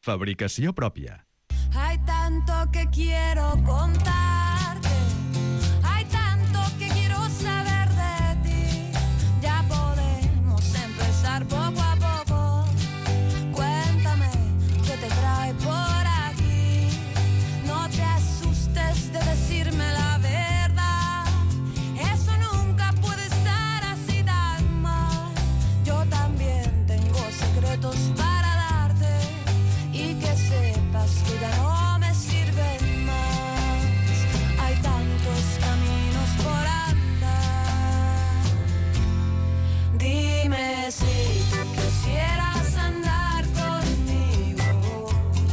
Fabricació pròpia. Hay tanto que quiero contarte, hay tanto que quiero saber de ti. Ya podemos empezar poco a poco. Cuéntame qué te trae por aquí. No te asustes de decirme la verdad. Eso nunca puede estar así tan mal. Yo también tengo secretos para darte y que sepas que ya no me sirven más. Hay tantos caminos por andar. Dime si tú quisieras andar conmigo.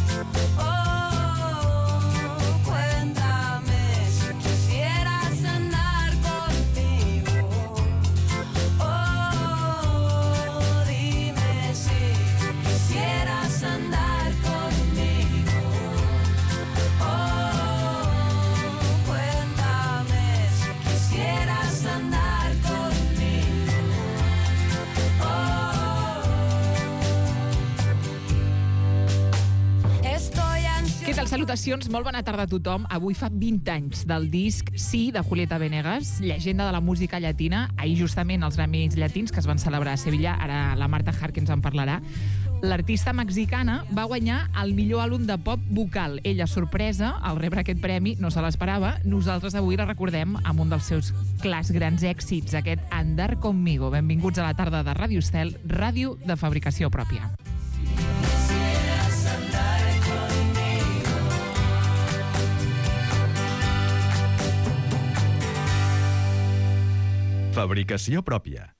Oh, cuéntame si quisieras andar conmigo. Oh, dime si tú quisieras andar conmigo. Oh, cuéntame si quisieras andar conmigo. Estoy ansiosa. Què tal? Salutacions, molt bona tarda a tothom. Avui fa 20 anys del disc Sí, de Julieta Venegas, llegenda de la música llatina. Ahir justament els Grammys llatins que es van celebrar a Sevilla, ara la Marta Harque ens en parlarà. L'artista mexicana va guanyar el millor àlbum de pop vocal. Ella, sorpresa, al rebre aquest premi, no se l'esperava. Nosaltres avui la recordem amb un dels seus clars grans èxits, aquest Andar Conmigo. Benvinguts a la tarda de Ràdio Estel, ràdio de fabricació pròpia. Fabricació pròpia.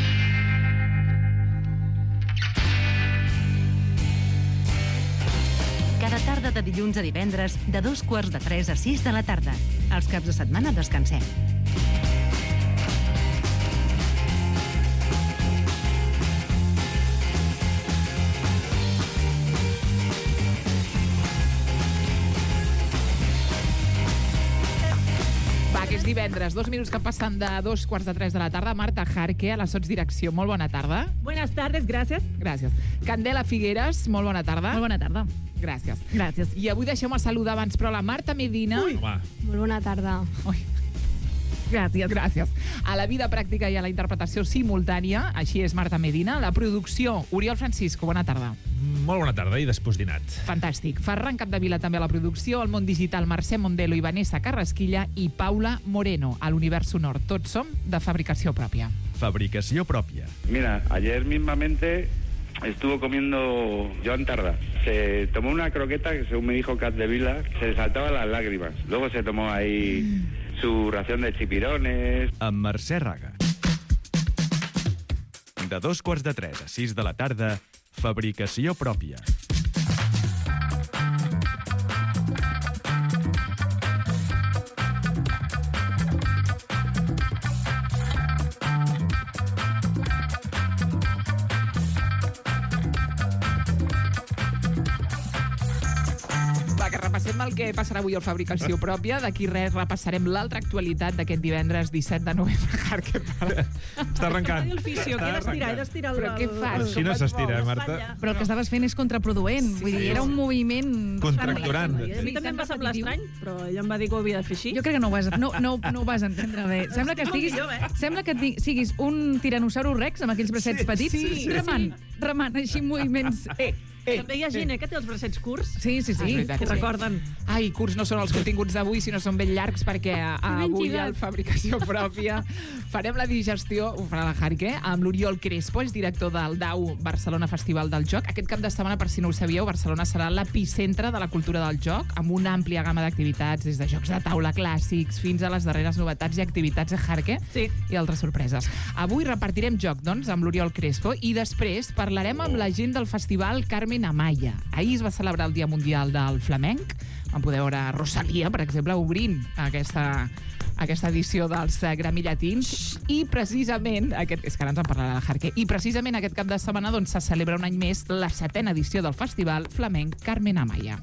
Cada tarda de dilluns a divendres, de 2:45 a 6 de la tarda. Els caps de setmana descansem. Va, que és divendres, 2 minuts que passen de 2:45 de la tarda. Marta Harque, a la sotsdirecció. Molt bona tarda. Buenas tardes, gracias. Gràcies. Candela Figueres, molt bona tarda. Molt bona tarda. Gràcies. Gràcies. I avui deixeu-me saludar abans, però la Marta Medina... Home, Molt bona tarda. Ui, Gràcies. gràcies. A la vida pràctica i a la interpretació simultània, així és Marta Medina. La producció, Oriol Francisco, bona tarda. molt bona tarda i després dinat. Fantàstic. Ferran Capdevila també a la producció, al món digital Mercè Mondelo i Vanessa Carrasquilla i Paula Moreno a l'Univers Sonor. Tots som de fabricació pròpia. Fabricació pròpia. Mira, ayer mismamente estuvo comiendo Joan Tarda. Se tomó una croqueta que, según me dijo Capdevila, se le saltaban las lágrimas. Luego se tomó ahí su ración de chipirones. Amb Mercè Raga. De 2:45 a 6 de la tarda, Fabricació pròpia. Repassem el que passarà avui al Fabricació Pròpia. D'aquí res repassarem l'altra actualitat d'aquest divendres 17 de novembre. Està arrencant. El fisio, que he d'estirar Però què fas? Així no s'estira, Marta. Però el que estaves fent és contraproduent. Vull dir, era un moviment... Contracturant. A mi també em va semblar estrany, però ella em va dir que ho havia de fer així. Jo crec que no ho vas entendre bé. Sembla que siguis un tiranosaurus rex amb aquells bracets petits, remant així en moviments... També hi ha gent que té els bracets curts. Sí. Que recorden. Ai, curts no són els continguts d'avui, sinó són ben llargs, perquè avui al Fabricació Pròpia farem la digestió, ho farà la Harque, amb l'Oriol Crespo, és director del DAU Barcelona Festival del Joc. Aquest cap de setmana, per si no ho sabíeu, Barcelona serà l'epicentre de la cultura del joc, amb una àmplia gamma d'activitats, des de jocs de taula clàssics fins a les darreres novetats i activitats de Harque i altres sorpreses. Avui repartirem joc, doncs, amb l'Oriol Crespo, i després parlarem amb la gent del festival Carmen Amaya. Ahir es va celebrar el Dia Mundial del Flamenc. Vam poder veure Rosalia, per exemple, obrint aquesta edició dels Grammy Llatins, i precisament, és que ara ens en parlarà la Harque, i precisament aquest cap de setmana doncs, se celebra un any més la 7ª edició del Festival Flamenc Carmen Amaya.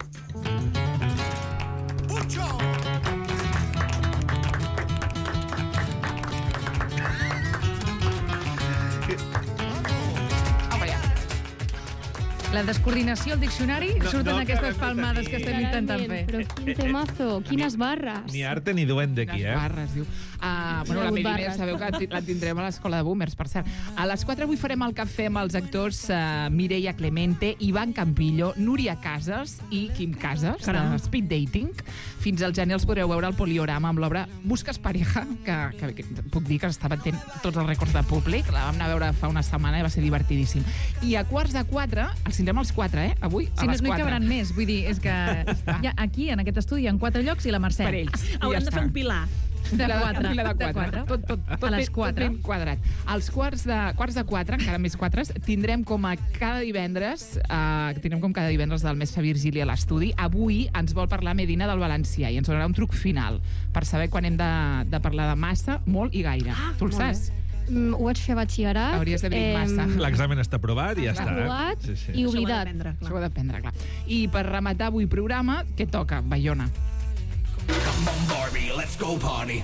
La descoordinació al diccionari surten aquestes palmades que estem intentant fer. Però quin temazo, quines barres. Ni arte ni duende aquí, Les eh? barres, diu. Bueno, la Meriner, sabeu que la tindrem a l'escola de boomers, per cert. A les 4 avui farem el cafè amb els actors Mireia Clemente, Ivan Campillo, Núria Casas i Quim Casas, de Speed Dating. Fins al gener els podreu veure al Poliorama amb l'obra Busques pareja, que puc dir que està batent tots els rècords de públic. La vam anar a veure fa una setmana i va ser divertidíssim. I a 3:45, els tindrem als 4, avui, a les 4. No hi cabran més, vull dir, és que ja aquí, en aquest estudi, hi ha 4 llocs i la Mercè. Per ells. Haurem de fer un pilar. De 4. De 4. Tot a les 4. ben quadrat. Als quarts de 4, encara més 4, tindrem com cada divendres del mes fa Virgili a l'estudi. Avui ens vol parlar Medina del valencià i ens donarà un truc final per saber quan hem de parlar de massa, molt i gaire. Tu el saps? Ho vaig fer a batxillerat. Hauries d'haver dit massa. L'examen està aprovat i ja està. Aprovat i oblidat. Això ho he d'aprendre, clar. I per rematar avui programa, què toca? Bayona. Come on, Barbie, let's go party.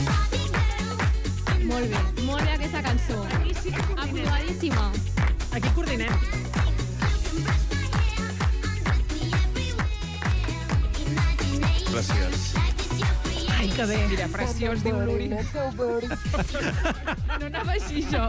Molt bé aquesta cançó. Aprovadíssima. Aquí coordinem. Gràcies. Ai, que bé. Mira, preciós, diu l'Uri. No anava així, jo.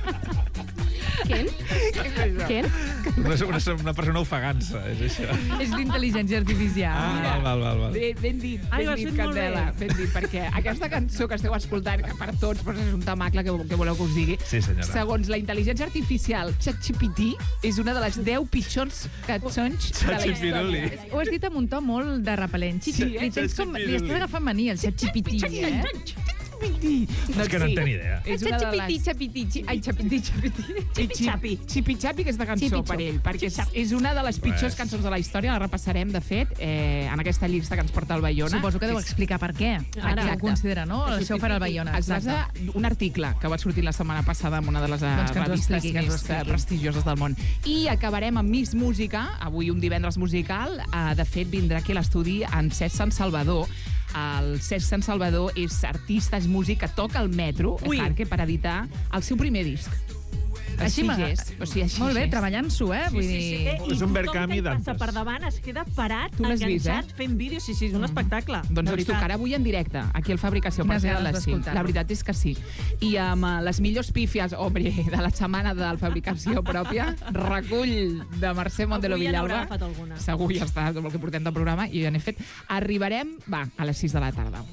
Què? Una persona ofegant-se, és això. És d'intel·ligència artificial. Val. Ben dit, Ai, ho has fet molt Candela. bé. Ben dit, perquè aquesta cançó que esteu escoltant, que per tots però és un tamacle que voleu que us digui, Sí, senyora. segons la intel·ligència artificial ChatGPT, és una de les 10 pitjors cançons de la Xatxipiruli. història. Ho has dit amb un to molt de repel·lent. Sí, Li tens com... Li estàs agafant mania, el xatxipití, eh? És que no en tenia idea. És una de les... Xapiti. Ai, xapiti. Xipi-xapi. Xipi-xapi, aquesta cançó per ell, perquè és una de les pitjors cançons de la història, la repassarem, de fet, en aquesta llista que ens porta el Bayona. Suposo que deu explicar per què. Ara ho considera, no? Això ho farà el Bayona. Es basa un article que va sortir la setmana passada en una de les Doncs que ens ho revistes expliqui, que ens ho més expliqui. prestigioses del món. I acabarem amb Miss Música, avui un divendres musical. De fet, vindrà aquí a l'estudi en Cesc Sant Salvador. El Cesc Sant Salvador és artista, és músic que toca al metro, per editar el seu primer disc. Així gest. O sigui, així Molt bé, gest. treballant-s'ho, vull dir... I És un tothom Verkami que hi passa d'antes. per davant es queda parat, Tu l'has vist, enganxat, fent vídeos. Sí, és un espectacle. Doncs de ens veritat. tocarà avui en directe, aquí al Fabricació, Quines per ser a ganes les 5. d'escoltar-lo. La veritat és que sí. I amb les millors pífies, de la setmana del Fabricació pròpia, recull de Mercè Montelo Avui ja n'haurà Villalba. agafat alguna. Segur, ja està, amb el que portem del programa, i ja n'he fet. Arribarem, a les 6 de la tarda.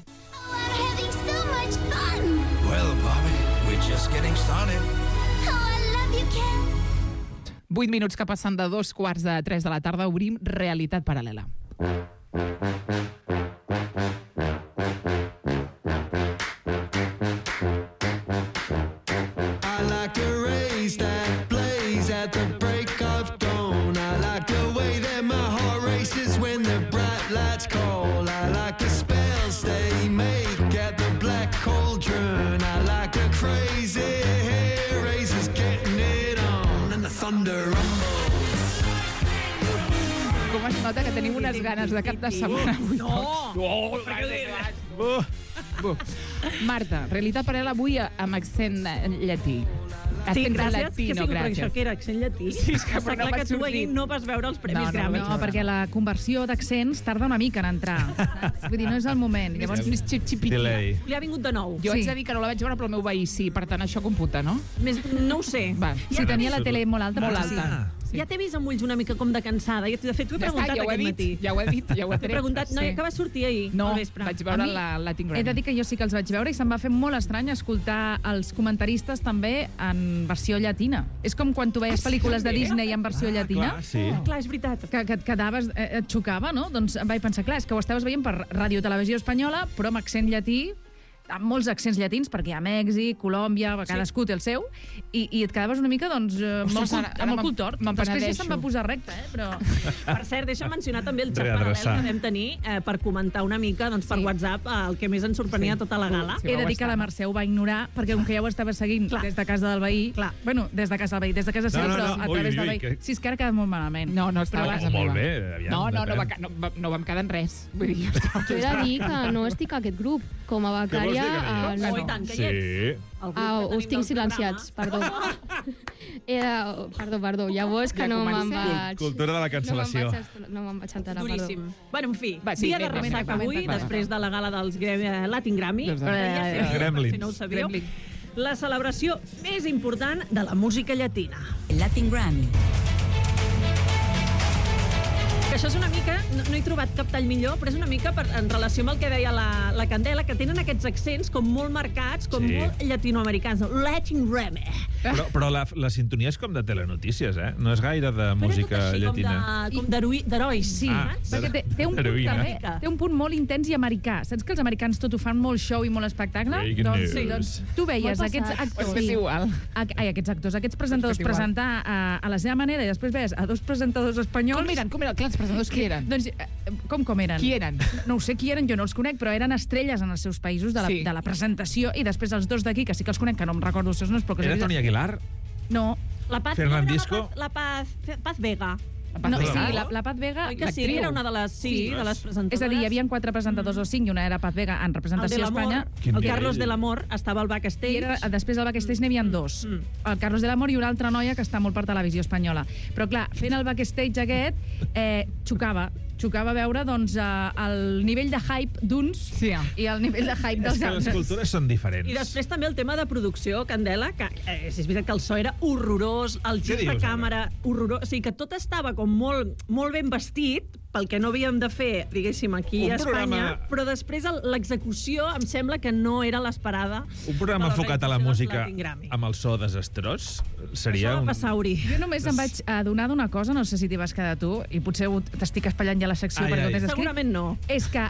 Well, Barbie, we're just getting started. 8 minuts que passen de 2:45 de la tarda, obrim Realitat Paral·lela. I like to raise that blaze at the break of dawn. I like the way that my heart races when the bright lights call. I like the spells they make at the black cauldron. I like the crazy hair raisers getting it on and the thunder rumbles. Com es nota que tenim unes ganes de cap de setmana avui. Marta, Realitat Paral·lela avui amb accent llatí. Sí, Accent gràcies. latino, Que sí, però gràcies. això que era accent llatí. Sí, és que Està no clar va que tu sortir. ahir no vas veure els Premis Grammy. No, perquè la conversió d'accents tarda una mica en entrar. Vull dir, no és el moment. Llavors, Més xip-xipití. Delay. Li ha vingut de nou. Jo haig de dir que no la vaig veure, però el meu veí sí. Per tant, això computa, no? No ho sé. Va. si tenia la tele molt alta, Molt però alta. Sí. Ja t'he vist amb ulls una mica com de cansada. De fet, t'ho he Ja està, preguntat ja ho he aquest dit, matí. ja ho he dit, ja ho he T'he tret. preguntat, noia, que va sortir ahir No, al vespre. vaig veure A mi la Latin He Grammy. de dir que jo sí que els vaig veure i se'm va fer molt estrany escoltar els comentaristes també en versió llatina. És com quan tu veies pel·lícules de Disney en versió llatina, Clar, sí. Clar, és veritat. que et quedaves, et xocava, no? Doncs vaig pensar, clar, és que ho estaves veient per Ràdio Televisió Espanyola, però amb accent llatí, amb molts accents llatins, perquè hi ha Mèxic, Colòmbia, cadascú té el seu, i et quedaves una mica, doncs, Ostres, ara amb el cul tort. me'n Després ja penedeixo. se'm va posar recte, però... Per cert, deixa'm mencionar també el xat Readreçar. paral·lel que vam tenir per comentar una mica doncs, per WhatsApp el que més ens sorprenia tota la gala. Sí, He de vau dir que estar. la Mercè ho va ignorar, perquè com que ja ho estava seguint des de casa del veí... Clar. Bueno, des de casa del veí, des de casa seva, No, no, però no. a Ui, través ui, del ui, veí. que- Sí, és que ara ha quedat molt malament. No, no estava Però a casa molt meva. bé, aviam, No, depèn. no vam quedar en res. Vull dir, jo estava... Jo he de dir que no estic a aquest grup. Com a becària dia... Oh, i tant, que hi ets. Us tinc silenciats, perdó. Perdó, llavors que no me'n vaig... Cultura de la cancel·lació. No me'n vaig enterar, Duríssim. perdó. Bueno, en fi, dia de ressaca avui, després de la gala dels Latin Grammy. Gremlins. Si no ho sabíeu. La celebració més important de la música llatina. Latin Grammy. Que això és una mica, no he trobat cap tall millor, però és una mica en relació amb el que deia la Candela, que tenen aquests accents com molt marcats, com molt llatinoamericans. Latin Grammy. Però la sintonia és com de telenotícies, eh? No és gaire de música llatina. Com d'herois. Sí, perquè té un punt molt intens i americà. Saps que els americans tot ho fan molt show i molt espectacle? Doncs tu veies aquests actors, aquests presentadors presentar a la seva manera i després veies a dos presentadors espanyols... Com eren? Clar, els presentadors qui eren? Doncs, com eren? Qui eren? No ho sé qui eren, jo no els conec, però eren estrelles en els seus països de la presentació i després els dos d'aquí, que sí que els conec, que no em recordo els seus noms, però que... Era Toni Aguilar? No. La Paz Fernandisco? La Paz Vega. No, sí, la Paz Vega... Oi que sí, era una de les presentadores. És a dir, hi havia 4 presentadors o 5 i una era Paz Vega en representació a Espanya. El Carlos de l'Amor estava al backstage. Després al backstage n'hi havia 2. El Carlos de l'Amor i una altra noia que està molt per televisió espanyola. Però clar, fent el backstage aquest, xocava veure doncs, el nivell de hype d'uns i el nivell de hype dels altres. És que les cultures són diferents. I després també el tema de producció, Candela, que és veritat que el so era horrorós, el gir de càmera horrorós, o sigui que tot estava com molt ben vestit pel que no havíem de fer, diguéssim, aquí a Espanya, però després l'execució em sembla que no era l'esperada. Un programa enfocat a la música amb el so desastrós seria Això va passar, Uri. Jo només em vaig adonar d'una cosa, no sé si t'hi vas quedar tu, i potser t'estic espatllant ja la secció perquè ho tens escrit. Segurament no. És que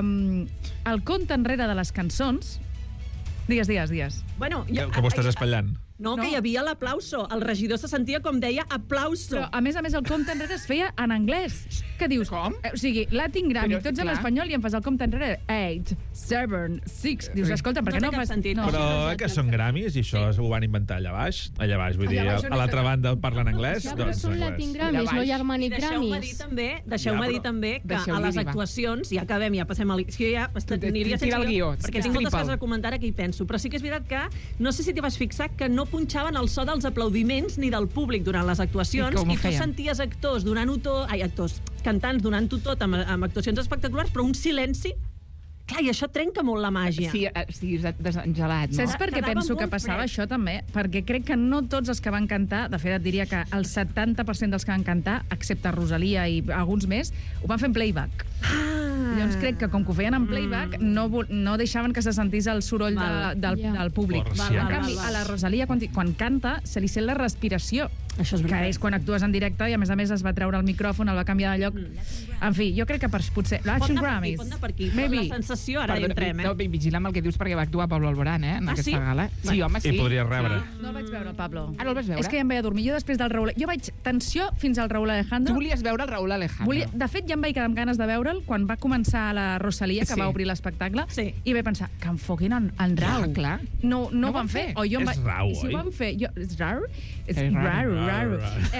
el compte enrere de les cançons... Digues. Bueno, que ho estàs espatllant. No, que hi havia l'aplauso. El regidor se sentia com deia aplauso. Però, a més, el compte enrere es feia en anglès. Què dius? Com? O sigui, Latin Grammy, tots en espanyol i em fas el compte enrere 8, 7, 6... Dius, escolta, per què no fas... Però que són Grammys i això ho van inventar allà baix, vull dir, a l'altra banda parlen anglès. Ja, però són Latin Grammys, no Germanic Grammys. Deixeu-me dir també que a les actuacions, ja acabem, ja passem al... Ja aniria sense guió, perquè tinc moltes coses a comentar aquí, penso. Però sí que és veritat que, no sé si t'hi vas fixar, que no punxaven el so dels aplaudiments ni del públic durant les actuacions i tu senties actors cantants donant-ho tot amb actuacions espectaculars, però un silenci. Clar, i això trenca molt la màgia. Sí, desengelat, no? Saps per què penso que passava això, també? Perquè crec que no tots els que van cantar, de fet et diria que el 70% dels que van cantar, excepte Rosalia i alguns més, ho van fer en playback. Llavors crec que com que ho feien en playback no deixaven que se sentís el soroll del públic. En canvi, a la Rosalia, quan canta, se li sent la respiració. Això és que és quan actues en directe i a més es va treure el micròfon, el va canviar de lloc. En fi, jo crec que potser... Latin Grammys. Pot anar per aquí, la sensació, ara hi entrem, No, vigila amb el que dius perquè va actuar Pablo Alborán, en aquesta gala. Sí, home, sí. I podries rebre. No vaig veure el Pablo. Ah, no el vas veure? És que ja em vaig a dormir. Jo després del Raúl... Jo vaig tensió fins al Raúl Alejandro. Tu volies veure el Raúl Alejandro. De fet, ja em vaig quedar amb ganes de veure'l quan va començar la Rosalia, que va obrir l'espectacle, i vaig pensar, que enfoquin en Rau. Clar. No ho van fer. És Rau, oi? Si ho van fer... És raro? És raro.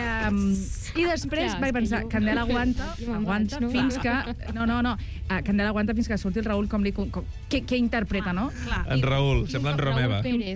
I després vaig pensar, Candela aguanta fins que... No. Candela aguanta fins que surti el Raúl què interpreta, no? En Raúl, sembla en Romeva.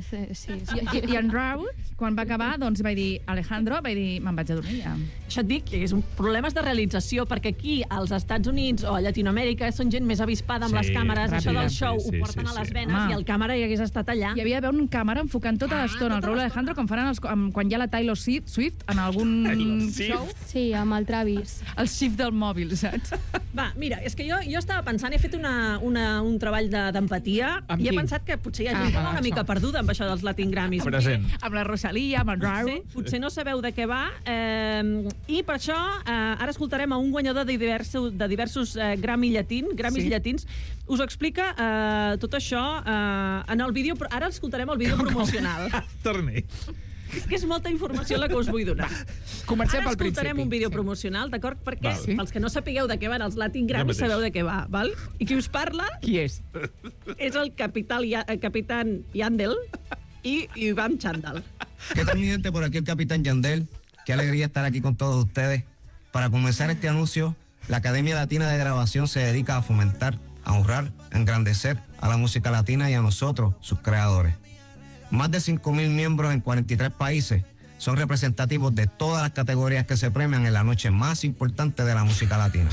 I en Raúl, quan va acabar, doncs vaig dir, Alejandro, me'n vaig a dormir ja. Això et dic, és un problemes de realització, perquè aquí, als Estats Units o a Llatinoamèrica, són gent més avispada amb les càmeres, això del show ho porten a les venes i el càmera hi hagués estat allà. Hi havia d'haver un càmera enfocant tota l'estona el Raúl Alejandro, com faran quan hi ha la Taylor Swift en algun show. Sí, amb el Travis. El shift del mòbil, saps? Va, mira, és que jo estava pensant, he fet un treball d'empatia i he pensat que potser hi ha gent una mica perduda amb això dels Latin Grammys. Present. Amb la Rosalia, amb en Raúl. Potser no sabeu de què va. I per això ara escoltarem a un guanyador de diversos Grammys llatins. Us explica tot això en el vídeo, però ara escoltarem el vídeo promocional. Torni. És que és molta informació la que us vull donar. Comencem pel principi. Ara escoltarem un vídeo promocional, d'acord? Perquè pels que no sapigueu de què van els Latin Grammys, sabeu de què va, val? I qui us parla? Qui és? És el capitán Yandel y Iván Chandal. ¿Qué tal, mi gente? Por aquí el capitán Yandel. Qué alegría estar aquí con todos ustedes. Para comenzar este anuncio, la Academia Latina de Grabación se dedica a fomentar, a honrar, a engrandecer a la música latina y a nosotros, sus creadores. Más de 5,000 miembros en 43 países son representativos de todas las categorías que se premian en la noche más importante de la música latina.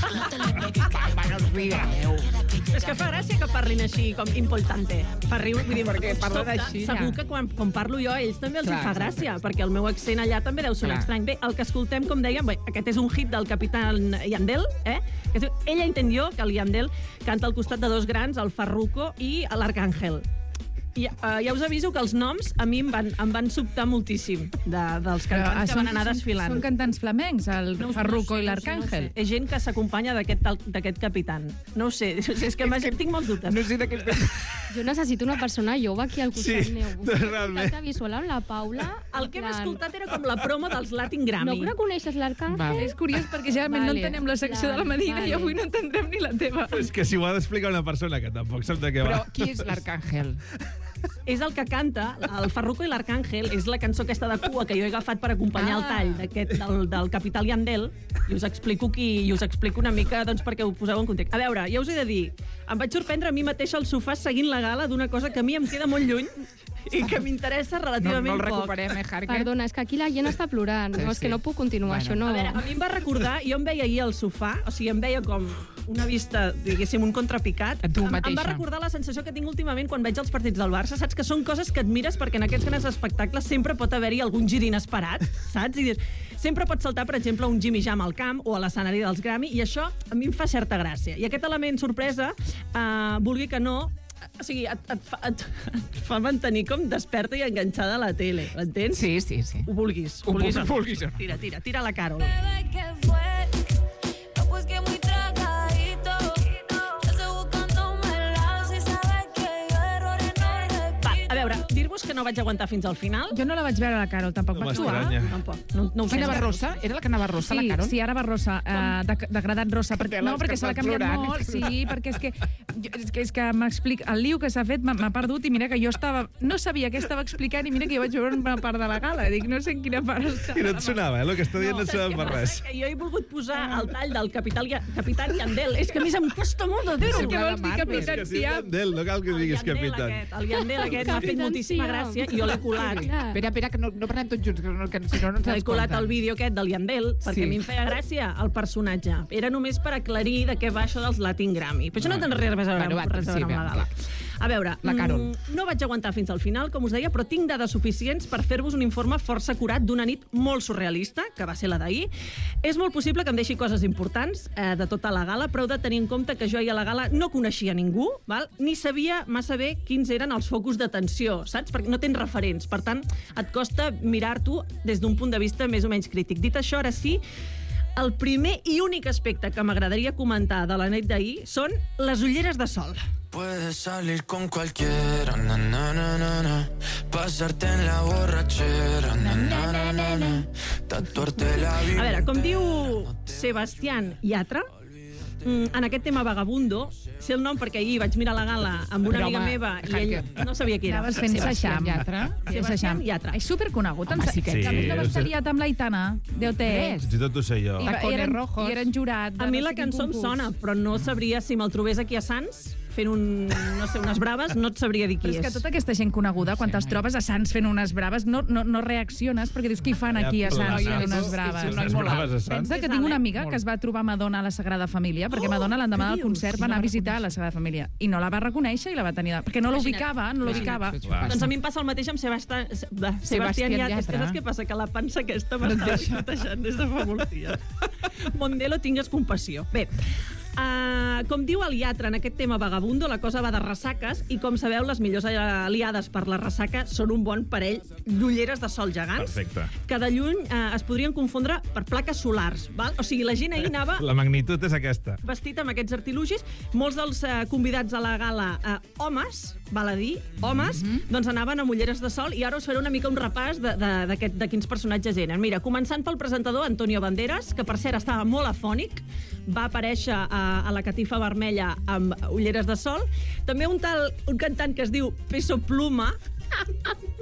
És que fa gràcia que parlin així, com importante. Fa riure, vull dir, perquè parlen així, segur que quan parlo jo, a ells també els fa gràcia, perquè el meu accent allà també deu sonar estrany. Bé, el que escoltem, com dèiem, aquest és un hit del Capitán Yandel, que es diu Ella entendió, que el Yandel canta al costat de dos grans, el Farruko i l'Arcángel. Ja us aviso que els noms a mi em van sobtar moltíssim dels cantants que van anar desfilant. Són cantants flamencs, el Farruko i l'Arcángel? És gent que s'acompanya d'aquest capitán. No ho sé, és que tinc molts dubtes. No sé de què Jo necessito una persona jove aquí al costat meu. realment. Visual amb la Paula. El que hem escoltat era com la promo dels Latin Grammy. No reconeixes l'Arcángel? És curiós perquè generalment no entenem la secció de la Medina i avui no entendrem ni la teva. És que si ho ha d'explicar una persona que tampoc sap de què va. Però qui és l'Arcángel? És el que canta, el Farruko i l'Arcángel, és la cançó aquesta de cua que jo he agafat per acompanyar el tall del Capitán Yandel, i us explico una mica doncs, perquè ho poseu en context. A veure, ja us he de dir, em vaig sorprendre a mi mateixa al sofà seguint la gala d'una cosa que a mi em queda molt lluny i que m'interessa relativament poc. No el recuperem, Harker? Perdona, és que aquí la gent està plorant. No, és que no puc continuar, això no... A veure, a mi em va recordar, jo em veia ahir al sofà, o sigui, em veia com una vista, diguéssim, un contrapicat. Em va recordar la sensació que tinc últimament quan veig els partits del Barça, saps? Que són coses que admires perquè en aquests grans espectacles sempre pot haver-hi algun gir inesperat, saps? I dius, sempre pot saltar, per exemple, un Jimmy Jam al camp o a l'escenari dels Grammy, i això a mi em fa certa gràcia. I aquest element sorpresa, vulgui que no, o sigui, et fa mantenir com desperta i enganxada a la tele, l'entens? Sí, sí, sí. Ho vulguis. Ho vulguis. Tira la Carol. A veure, dir-vos que no vaig aguantar fins al final. Jo no la vaig veure, la Carol, tampoc. No Vaig actuar? m'estranya. No ho sé. Anava rossa? Era la que anava rossa, la Carol? Sí, ara va rossa, degradat rossa. No, perquè se l'ha canviat plorant. molt. Sí, perquè és que m'explica... El liu que s'ha fet m'ha perdut i mira que jo no sabia què estava explicant i mira que jo vaig veure una part de la gala. Dic, no sé en quina part està. I no et sonava, el que està dient no et sonava per res. Jo he volgut posar el tall del Capitán Yandel. És que a més em costa molt de dir-ho. Què vols dir, Capitán Que sí, Yandel, no cal que diguis capitán. El Yandel aquest m'ha fet moltíssima gràcia i jo l'he colat. Espera, que no parlem tots junts, que si no ens He colat el vídeo aquest del Yandel perquè a mi em feia gràcia el personatge. Era només per aclarir de què va això dels Latin Grammy. Però això no té res a veure amb la gala. A veure, no vaig aguantar fins al final, com us deia, però tinc dades suficients per fer-vos un informe força acurat d'una nit molt surrealista, que va ser la d'ahir. És molt possible que em deixi coses importants de tota la gala, però heu de tenir en compte que jo ahir a la gala no coneixia ningú, ni sabia massa bé quins eren els focus d'atenció, saps? Perquè no tens referents. Per tant, et costa mirar-t'ho des d'un punt de vista més o menys crític. Dit això, ara sí, el primer i únic aspecte que m'agradaria comentar de la nit d'ahir són les ulleres de sol. Puedes salir con cualquiera, na, na, na, na, na. Pasarte en la borrachera, na, na, na, na, na. Tatuarte la vida. A veure, com diu Sebastián Yatra, en aquest tema vagabundo, sé el nom perquè ahir vaig mirar la gala amb una amiga meva i ell no sabia qui era. Anaves fent Seixam. Sebastián Yatra. És superconegut. Home, sí que a més no vas liat amb l'Aitana, d'OT. Fins i tot ho sé jo. I eren jurat. A mi la cançó em sona, però no sabria si me'l trobés aquí a Sants fent unes braves, no et sabria dir qui és. Però és que tota aquesta gent coneguda, quan te'ls trobes a Sants fent unes braves, no reacciones perquè dius, què hi fan aquí a Sants fent unes braves? Pensa que tinc una amiga que es va trobar Madonna a la Sagrada Família, perquè Madonna l'endemà del concert va anar a visitar la Sagrada Família, i no la va reconèixer i la va tenir... perquè no l'ubicava. Doncs a mi em passa el mateix amb Sebastián Yatra. Saps què passa? Que la pansa aquesta m'està xutejant des de fa molts dies. Mondelo, tingues compassió. Bé, com diu el Yatra en aquest tema vagabundo, la cosa va de ressaques i, com sabeu, les millors aliades per la ressaca són un bon parell d'ulleres de sol gegants. Perfecte. Que de lluny es podrien confondre per plaques solars. Val? O sigui, la gent ahir anava... La magnitud és aquesta. Vestit amb aquests artilugis. Molts dels convidats a la gala, homes, val a dir, homes, doncs anaven amb ulleres de sol, i ara us faré una mica un repàs de quins personatges eren. Mira, començant pel presentador Antonio Banderas, que per cert estava molt afònic, va aparèixer a la catifa vermella amb ulleres de sol. També un cantant que es diu Peso Pluma.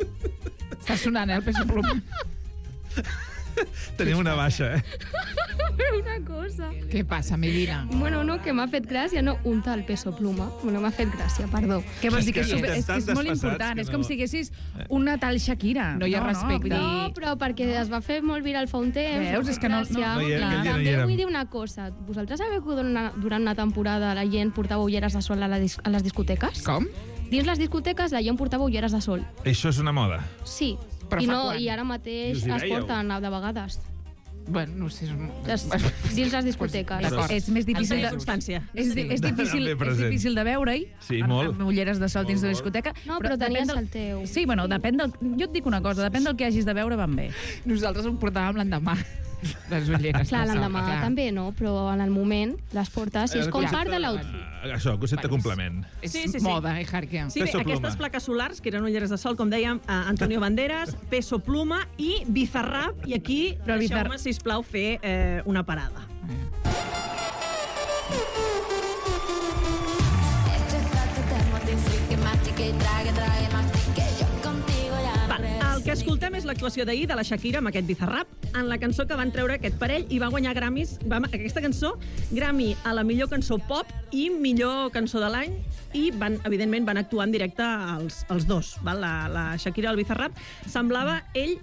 Està sonant, el Peso Pluma. Tenim una baixa, Una cosa. Què passa, Medina? Bueno, no, que m'ha fet gràcia, no un tal Peso Pluma. Bueno, m'ha fet gràcia, perdó. Què vols dir? Que És que és molt important. És com si haguessis una tal Shakira. No hi ha respecte. No, però perquè es va fer molt viral fa un temps. Veus? És que no... També vull dir una cosa. Vosaltres sabeu que durant una temporada la gent portava ulleres de sol a les discoteques? Com? Dins les discoteques la gent portava ulleres de sol. Això és una moda. Sí. I ara mateix es porten de vegades. Bueno, no sé... Dins les discoteques. És més difícil de... És difícil de veure-hi, amb ulleres de sol dins de discoteca. No, però tenies el teu. Sí, bueno, depèn del... Jo et dic una cosa, depèn del que hagis de veure, van bé. Nosaltres ho portàvem l'endemà. Les ulleres. Clar, l'endemà també, no? Però en el moment les portes i és com part de l'outfit. Això, concepte complement. És moda, Jarque. Sí, bé, aquestes plaques solars, que eren ulleres de sol, com dèiem, Antonio Banderas, Peso Pluma i Bizarrap. I aquí, deixeu-me, sisplau, fer una parada. El que escoltem és l'actuació d'ahir de la Shakira amb aquest Bizarrap, en la cançó que van treure aquest parell i va guanyar Grammys. Aquesta cançó, Grammy a la millor cançó pop i millor cançó de l'any, i evidentment van actuar en directe els dos. La Shakira i el Bizarrap. Semblava ell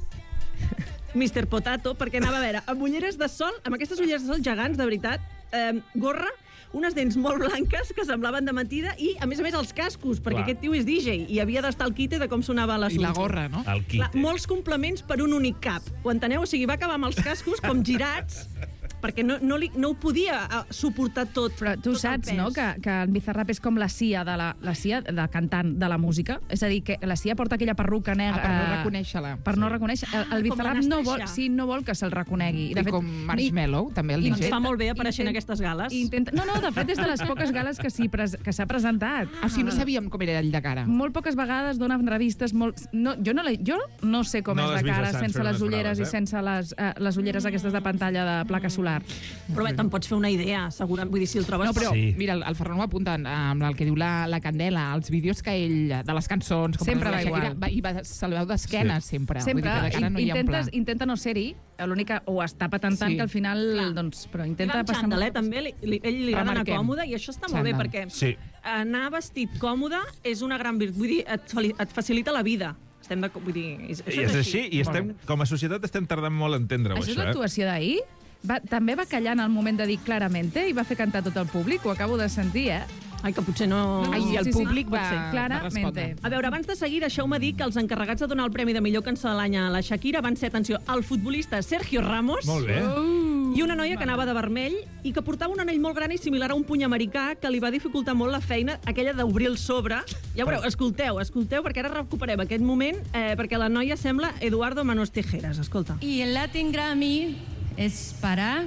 Mr. Potato, perquè anava a veure amb ulleres de sol, amb aquestes ulleres de sol gegants, de veritat, gorra, unes dents molt blanques que semblaven de mentida i, a més, els cascos, perquè aquest tio és DJ i havia d'estar al quite de com sonava l'assumpte. I la gorra, no? El quite. Molts complements per un únic cap. Ho enteneu? O sigui, va acabar amb els cascos com girats, perquè no ho podia suportar tot. Però tu saps, no?, que el Bizarrap és com la Sia de cantant de la música. És a dir, que la Sia porta aquella perruca negra... Per no reconèixer-la. Per no reconèixer. El Bizarrap no vol que se'l reconegui. I com Marshmello, també el DJ. Ens fa molt bé aparèixer en aquestes gales. No, de fet, és de les poques gales que s'ha presentat. Ah, sí, no sabíem com era ell de cara. Molt poques vegades dona entrevistes. Jo no sé com és de cara sense les ulleres i sense les ulleres aquestes de pantalla de placa solar. Però bé, te'n pots fer una idea, segurament. Vull dir, si el trobes... No, però, mira, el Ferran ho apunta amb el que diu la Candela, els vídeos que ell, de les cançons... Sempre va igual. I se'l veu d'esquena, sempre. Sempre. Intenta no ser-hi, l'única... O està patentant que al final... Doncs, però intenta passar... Xandall, també, ell li agrada anar còmode, i això està molt bé, perquè anar vestit còmode és una gran virtut. Vull dir, et facilita la vida. Vull dir, I és així, i com a societat estem tardant molt a entendre-ho, això. Això és l'actuació d'ahir? També va callar en el moment de dir claramente i va fer cantar tot el públic? Ho acabo de sentir, Ai, que potser no... I el públic va claramente. A veure, abans de seguir, deixeu-me dir que els encarregats de donar el Premi de Millor Cançó de l'any a la Shakira van ser, atenció, el futbolista Sergio Ramos. Molt bé. I una noia que anava de vermell i que portava un anell molt gran i similar a un puny americà que li va dificultar molt la feina, aquella d'obrir el sobre. Ja veureu, escolteu, perquè ara recuperem aquest moment, perquè la noia sembla Eduardo Manos Tijeras. Escolta. I el Latin Grammy és para...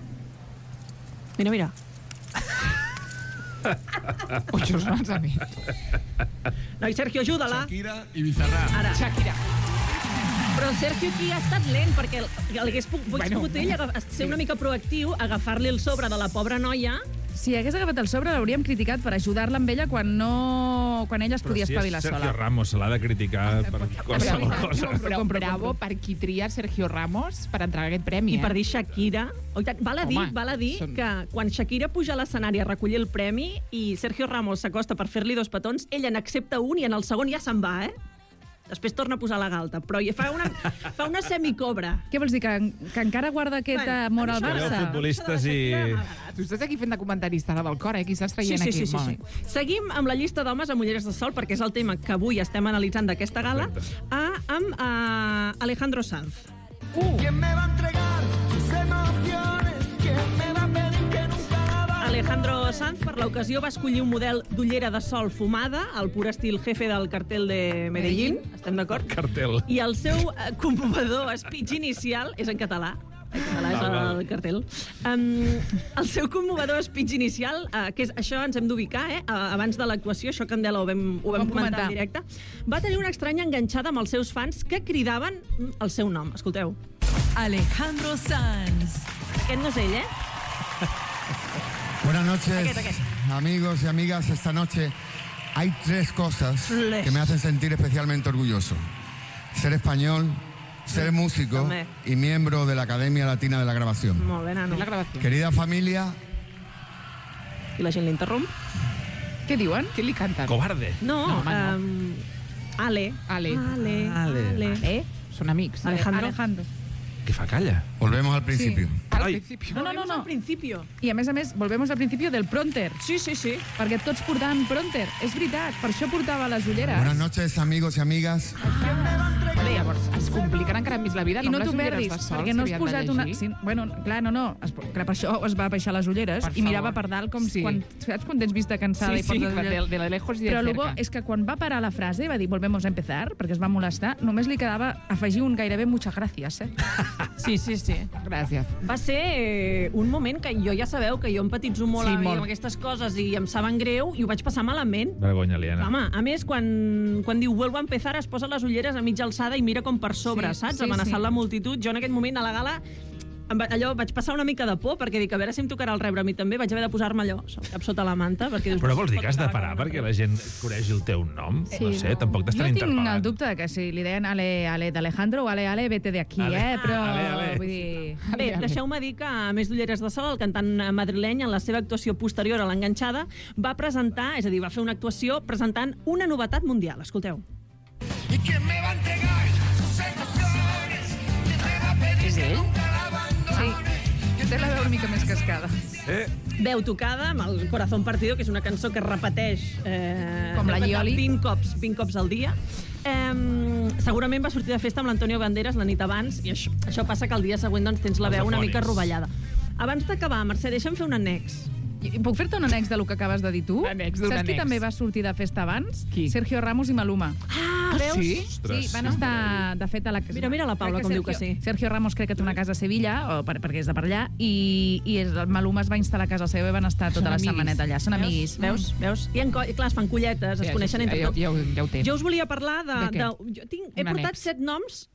Mira. Això és un amic. No, i Sergio, ajuda-la. Shakira i Bizarrap. Ara. Shakira. Però Sergio aquí ha estat lent, perquè hagués pogut ell ser una mica proactiu, agafar-li el sobre de la pobra noia. Si hagués agafat el sobre, l'hauríem criticat per ajudar-la amb ella quan ella es podia espavilar sola. Sergio Ramos se l'ha de criticar per qualsevol cosa. Però bravo per qui tria Sergio Ramos per entregar aquest premi. I per dir Shakira. Val a dir que quan Shakira puja a l'escenari a recollir el premi i Sergio Ramos s'acosta per fer-li 2 petons, ella n'accepta un i en el segon ja se'n va, Després torna a posar la galta, però fa una semicobra. Què vols dir, que encara guarda aquest amor al Barça? Futbolistes i... Tu estàs aquí fent de comentarista del cor, Qui estàs traient aquí? Sí. Seguim amb la llista d'homes amb ulleres de sol, perquè és el tema que avui estem analitzant d'aquesta gala, amb Alejandro Sanz. ¿Quién me va a entregar sus emociones? ¿Quién me va a pedir que nunca nada? Alejandro Sanz, per l'ocasió, va escollir un model d'ullera de sol fumada, al pur estil jefe del cartel de Medellín. Estem d'acord? Cartel. I el seu commovedor speech inicial és en català. En català és el cartel. El seu commovedor speech inicial, que és això ens hem d'ubicar, abans de l'actuació, això Candela ho vam comentar en directe, va tenir una estranya enganxada amb els seus fans que cridaven el seu nom. Escolteu. Alejandro Sanz. Aquest no és ell, Buenas noches, amigos y amigas. Esta noche hay 3 cosas que me hacen sentir especialmente orgulloso. Ser español, ser músico y miembro de la Academia Latina de la Grabación. Molt bé, nano. Querida familia... I la gent l'interromp? Què diuen? Què li canten? Cobarde. No, Ale. Són amics. Alejandro. Què fa, calla? Volvemos al principio. Al principio. No. Al principio. I a més, volvemos al principio del pronter. Sí. Perquè tots portaven pronter. És veritat, per això portava les ulleres. Buenas noches, amigos y amigas. Bé, llavors, es compliquen encara més la vida. I no t'ho perdis, perquè no has posat una... Sí, bueno, clar, no. Per això es va baixar les ulleres i mirava per dalt com saps quan tens vista cansada i portes ulleres? de lejos i de cerca. Però el bo cerca. és que quan va parar la frase, va dir volvemos a empezar, perquè es va molestar, només li quedava afegir un gairebé muchas gracias, Sí. Gràcies. Va ser un moment que jo ja sabeu que jo empatitzo molt amb aquestes coses i em saben greu i ho vaig passar malament. Vergonya aliena. Home, a més, quan diu vuelvo a empezar, es posa les ulleres a mitja alçada i mira com per sobre, saps? Amenaçant la multitud. Jo en aquell moment a la gala vaig passar una mica de por perquè dic, a veure si em tocarà el rebre a mi també, vaig haver de posar-me allò, cap sota la manta. Però vols dir que has de parar perquè la gent coregi el teu nom? No sé, tampoc t'estan interpel·lant. Jo tinc el dubte de que si li deien Ale d'Alejandro o Ale, vete de aquí, però... Vull dir... Bé, deixeu-me dir que, a més d'Ulleres de Sol, el cantant madrileny, en la seva actuació posterior a l'Enganxada, va presentar, és a dir, va fer una actuació presentant una novetat mundial. Escolteu. ¿Y quién me va a entregar sus emociones? ¿Quién me va a pedir És ell? Sí, té la veu una mica més cascada. Veu tocada amb el Corazón Partido, que és una cançó que es repeteix com la Ioli 20 cops al dia. Segurament va sortir de festa amb l'Antonio Banderas la nit abans i això passa que el dia següent doncs, tens la veu una mica rovellada. Abans d'acabar, Mercè, deixa'm fer un annex. Puc fer-te un annex de lo que acabes de dir tu? Saps qui també va sortir de festa abans? Qui? Sergio Ramos i Maluma. Veus? Sí? Sí, van estar, de fet, a la casa... Mira la Paula com diu que sí. Sergio Ramos crec que té una casa a Sevilla, perquè és de per allà, i el Maluma es va instal·lar a casa seva i van estar tota la setmaneta allà. Són amiguis. Veus? I clar, es fan colletes, es coneixen entre tots. Ja ho té. Jo us volia parlar de... He portat 7 noms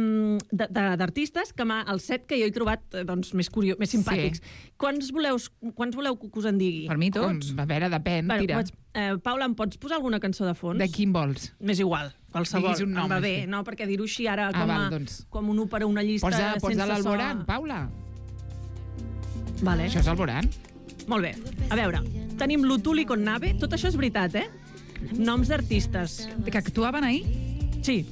d'artistes, els 7 que jo he trobat més simpàtics. Quants voleu que us en digui? Per mi tots. A veure, depèn, tira. Paula, em pots posar alguna cançó de fons? De quin vols? M'és igual, qualsevol. Diguis un nom. Em va bé, no? Perquè dir-ho així ara com un 1 per a una llista sense so... Posa l'Alborán, Paula. Vale. Això és Alborán? Molt bé. A veure, tenim l'Utuli con Nave. Tot això és veritat, Noms d'artistes. Que actuaven ahir? Sí.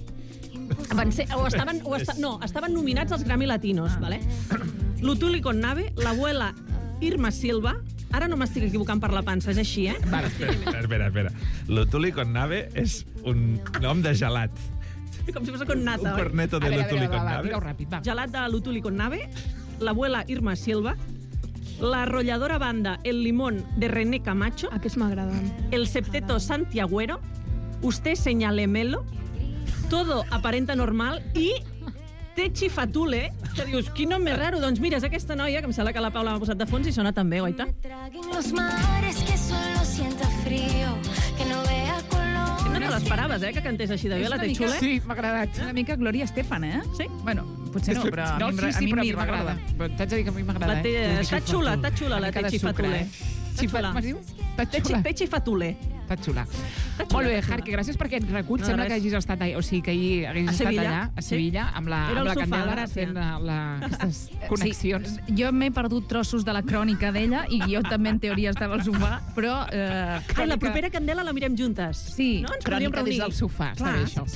Estaven nominats als Grammy Latinos, vale? L'Utuli con Nave, l'abuela Irma Silva, ara no m'estic equivocant per la pansa, és així, Vale, espera. L'Utuli con Nave és un nom de gelat. Com si fos con nata, Un corneto de l'Utuli con Nave. Digue-ho ràpid, va. Gelat de l'Utuli con Nave, l'abuela Irma Silva, la arrolladora banda El Limón de René Camacho, Aquests m'agraden. el septeto Santiagüero, Usted señalemelo, Todo aparenta normal i Techi Fatule, que dius, quin nom més raro? Doncs mira, és aquesta noia, que em sembla que la Paula m'ha posat de fons i sona també, oita? Los mares que solo sienta frío, que no vea color. No te l'esperaves, que cantés així de bé, la Techule? Sí, m'ha agradat. Una mica Gloria Estefan, Sí? Bueno, potser no, però a mi m'agrada. T'haig de dir que a mi m'agrada, Està xula, la Techi Fatule. Com es diu? Techi Fatule. Està xula. Molt bé, Jarque, gràcies per aquest recull. Sembla que hagis estat allà, o sigui, que ahir hagués estat allà, a Sevilla, amb la Candela, fent aquestes connexions. Jo m'he perdut trossos de la crònica d'ella i jo també en teoria estava al sofà, però... La propera Candela la mirem juntes. Sí. No? Ens podríem Crònica des reunir. del sofà, està bé això.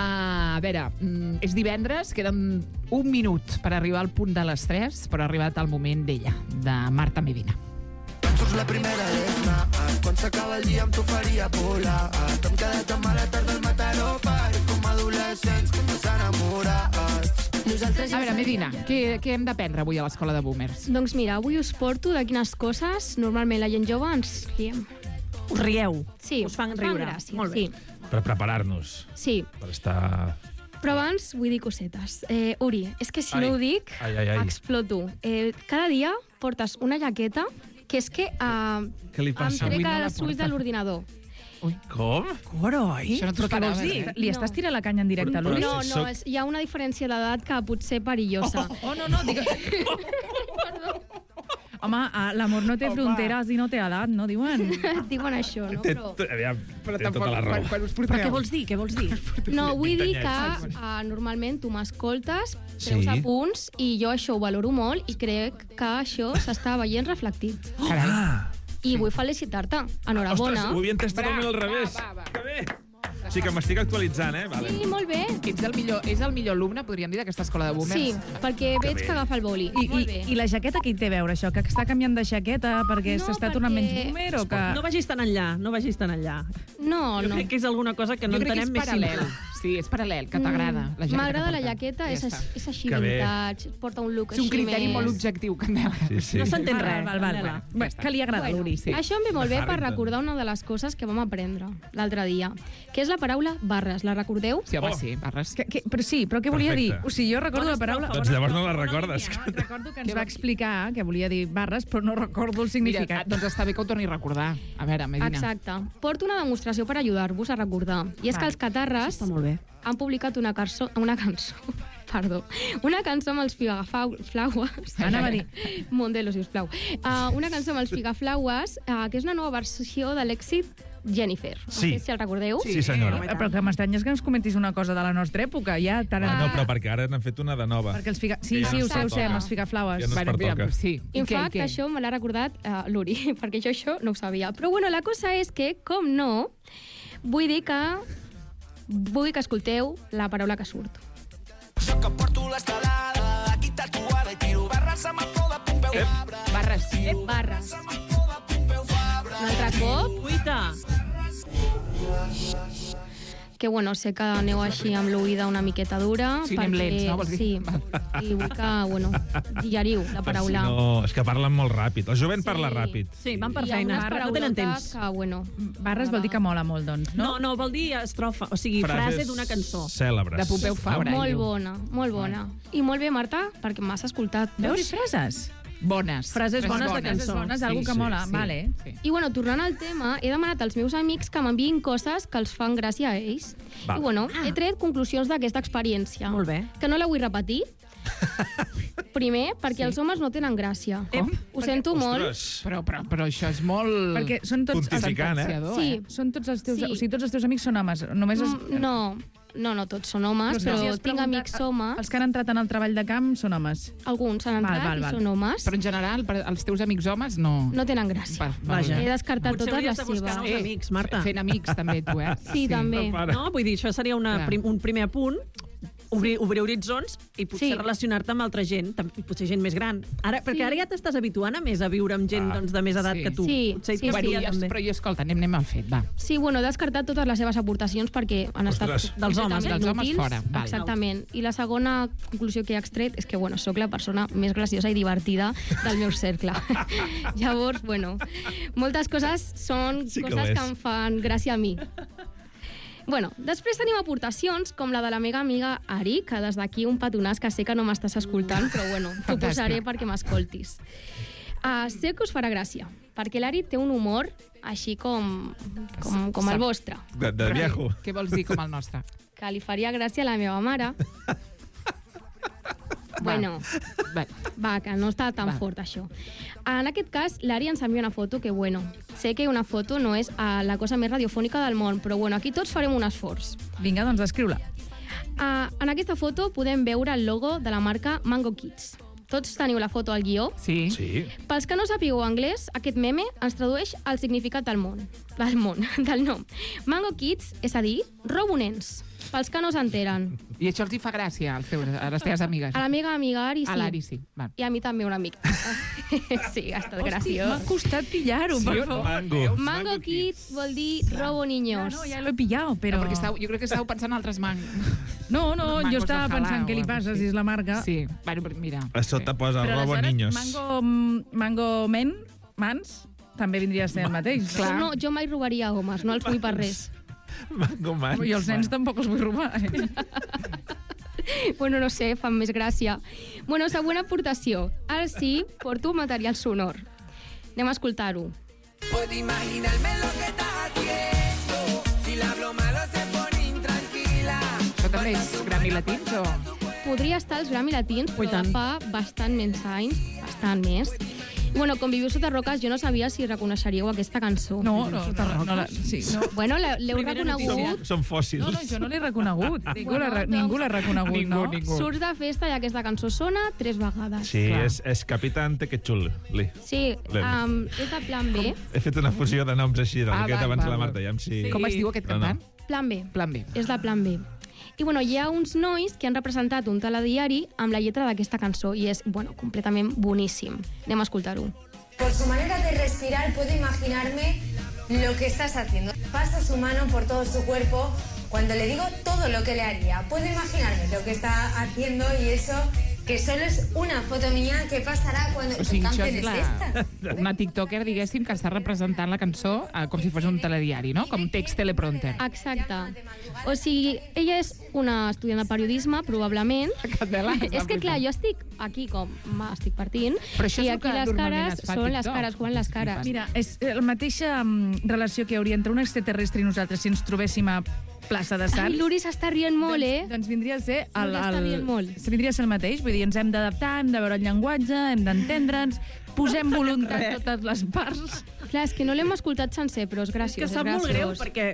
A veure, és divendres, queden un minut per arribar al punt de les 3, però ha arribat el moment d'ella, de Marta Medina. Surts la primera d'esma, quan s'acaba el dia amb tu faria volar. T'hem quedat amb mala tarda al Mataró, pare, com adolescents, com s'enamorats. A veure, Medina, què hem d'aprendre avui a l'escola de Boomers? Doncs mira, avui us porto de quines coses normalment la gent jove ens riem. Us rieu? Sí. Us fan riure? gràcia, Molt bé. sí. Per preparar-nos. Sí. Per estar... Però abans vull dir cosetes. Uri, és que si no ho dic, exploto. Cada dia portes una jaqueta que és que Què li passa? em trec els ulls de l'ordinador. Com? Coroi? Això no t'ho esperaves, Li estàs tirant la canya en directe a l'Uri? No, hi ha una diferència d'edat que pot ser perillosa. No, digue... Home, l'amor no té fronteres i no té edat, no diuen? Diuen això, no? Però Té tota la raó. Però què vols dir? No, vull dir que normalment tu m'escoltes, treus apunts, i jo això ho valoro molt i crec que això s'està veient reflectit. I vull felicitar-te. Enhorabona. Ostres, ho havia entès totalment al revés. Que bé! Sí, que m'estic actualitzant, Vale. Sí, molt bé. És el millor alumne, podríem dir, d'aquesta escola de boomers? Sí, perquè veig que agafa el boli. I la jaqueta què hi té a veure, això? Que està canviant de jaqueta perquè s'està tornant menys boomer o que... No vagis tan enllà, No. Jo crec que és alguna cosa que no entenem més simple. Sí, és paral·lel, que t'agrada la jaqueta. M'agrada la jaqueta, és així vintage, porta un look així més... És un criteri molt objectiu, Candela. No s'entén res. Val. Que li agrada, l'Uri. Això em ve molt bé per recordar una de les coses que vam aprendre l'altre dia, que és la paraula barres. La recordeu? Sí, home, sí, barres. Però què volia dir? O sigui, jo recordo la paraula... Doncs llavors no la recordes. Recordo que ens va explicar que volia dir barres, però no recordo el significat. Doncs està bé que ho torni a recordar. A veure, Medina. Exacte. Porto una demostració per ajudar-vos a recordar. I és que els catarres han publicat una cançó amb els Figaflaues. Anava a dir. Mondelo, sisplau. Una cançó amb els Figaflaues, que és una nova versió de l'èxit Jennifer. No sé si el recordeu. Sí, senyora. Però que m'estranyes que ens comentis una cosa de la nostra època, ja. No, però perquè ara n'han fet una de nova. Perquè els Sí, ho sé, amb els Figaflaues. Ja no es pertoca. In fact, això me l'ha recordat l'Uri, perquè jo això no ho sabia. Però bueno, la cosa és que, com no, vull que escolteu la paraula que surt. Jo que porto l'estelada, aquí tatuada i tiro barres amb el flow de Pompeu Fabra. Barres. Barres. Un altre cop. Uita! Que bueno, sé que aneu així amb l'oïda una miqueta dura. Sí, anem lents, no? Vols dir? Sí, i vull que, bueno, digeriu la paraula. No, és que parlen molt ràpid. El jovent parla ràpid. Sí, van per feina, no tenen temps. Que, bueno, barres vol dir que mola molt, doncs, no? No, vol dir estrofa, o sigui, frase d'una cançó. Cèlebres. De Pompeu Fabra. Molt bona, molt bona. I molt bé, Marta, perquè m'has escoltat. Veus frases? Bones. Frases bones de cançó. Algú que mola, vale. I bueno, tornant al tema, he demanat als meus amics que m'enviïn coses que els fan gràcia a ells. I bueno, he tret conclusions d'aquesta experiència. Molt bé. Que no la vull repetir. Primer, perquè els homes no tenen gràcia. Ho sento molt. Però això és molt... Perquè són tots... Pontificant, Sí, són tots els teus... O sigui, tots els teus amics són homes. Només No, tots són homes, però tinc amics homes. Els que han entrat en el treball de camp són homes. Alguns han entrat i són homes. Però en general, els teus amics homes no... No tenen gràcia. Vaja. He descartat totes les seves. Potser hauries de buscar nous amics, Marta. Fent amics, també, tu, Sí, també. No, vull dir, això seria un primer apunt. Obrir horitzons i potser relacionar-te amb altra gent, i potser gent més gran. Perquè ara ja t'estàs habituant a viure amb gent de més edat que tu. Però jo, escolta, anem al fet, va. Sí, bueno, he descartat totes les seves aportacions perquè han estat dels homes fora. Exactament. I la segona conclusió que he extret és que, bueno, sóc la persona més graciosa i divertida del meu cercle. Llavors, bueno, moltes coses són coses que em fan gràcia a mi. Bueno, després tenim aportacions com la de la meva amiga Ari, que des d'aquí un petonàs que sé que no m'estàs escoltant, però bueno, t'ho posaré perquè m'escoltis. Sé que us farà gràcia, perquè l'Ari té un humor així com el vostre. De viejo. Què vols dir com el nostre? Que li faria gràcia a la meva mare. Bueno, va, que no està tan fort, això. En aquest cas, l'Ari ens envia una foto que, bueno, sé que una foto no és la cosa més radiofònica del món, però, bueno, aquí tots farem un esforç. Vinga, doncs descriu-la. En aquesta foto podem veure el logo de la marca Mango Kids. Tots teniu la foto al guió? Sí. Pels que no sapigueu anglès, aquest meme ens tradueix el significat del nom. Mango Kids, és a dir, robo nens. Pels que no s'enteren. I això els hi fa gràcia a les teves amigues? A la meva amiga Ari, sí. A l'Ari, sí. I a mi també un amic. Sí, ha estat graciós. M'ha costat pillar-ho, per favor. Mango Kids vol dir robo niños. No, ja l'he pillat, però... Jo crec que estàveu pensant en altres mangos. No, jo estava pensant què li passa si és la marca. Sí, bueno, mira. A sota posa robo niños. Mango mans també vindria a ser el mateix. Clar. No, jo mai robaria homes, no els vull per res. Mango mans. I els nens tampoc els vull robar. Bueno, no sé, fan més gràcia. Bueno, següent aportació. Ara sí, porto material sonor. Anem a escoltar-ho. Puedo imaginarme lo que estás haciendo. Si la hablo malo se pone intranquila. Això també és Grammy Latins o...? Podria estar als Grammy Latins, però fa bastant més anys, bastant més. Bueno, com viviu sota roques, jo no sabia si reconeixeríeu aquesta cançó. No, sí, no. Bueno, l'heu reconegut. Són fòssils. No, jo no l'he reconegut. Ningú l'ha reconegut, no? Surts de festa i aquesta cançó sona 3 vegades. Sí, és Capitán Tequechul. Sí, és de Plan B. He fet una fusió de noms així, del que abans la Marta. Com es diu aquest cantant? Plan B. Plan B. És de Plan B. I bueno, hi ha uns nois que han representat un telediari amb la lletra d'aquesta cançó i és, bueno, completament boníssim. Anem a escoltar-ho. Por su manera de respirar puedo imaginarme lo que estás haciendo. Pasa su mano por todo su cuerpo cuando le digo todo lo que le haría. Puedo imaginarme lo que está haciendo y eso que solo es una foto mía que passarà quan... O sigui, això és una tiktoker, diguéssim, que està representant la cançó com si fos un telediari, no? Com text teleprompter. Exacte. O sigui, ella és una estudiant de periodisme, probablement. És que, clar, jo estic aquí com m'estic partint, i aquí les cares són les cares, quan les cares. Mira, és la mateixa relació que hi hauria entre un extraterrestre i nosaltres si ens trobéssim a plaça de Sants. Ai, l'Uri s'està rient molt, Doncs vindria a ser vindria a ser el mateix. Vull dir, ens hem d'adaptar, hem de veure el llenguatge, hem d'entendre'ns, posem voluntat totes les parts. Clar, és que no l'hem escoltat sencer, però és graciós. És que sap molt greu, perquè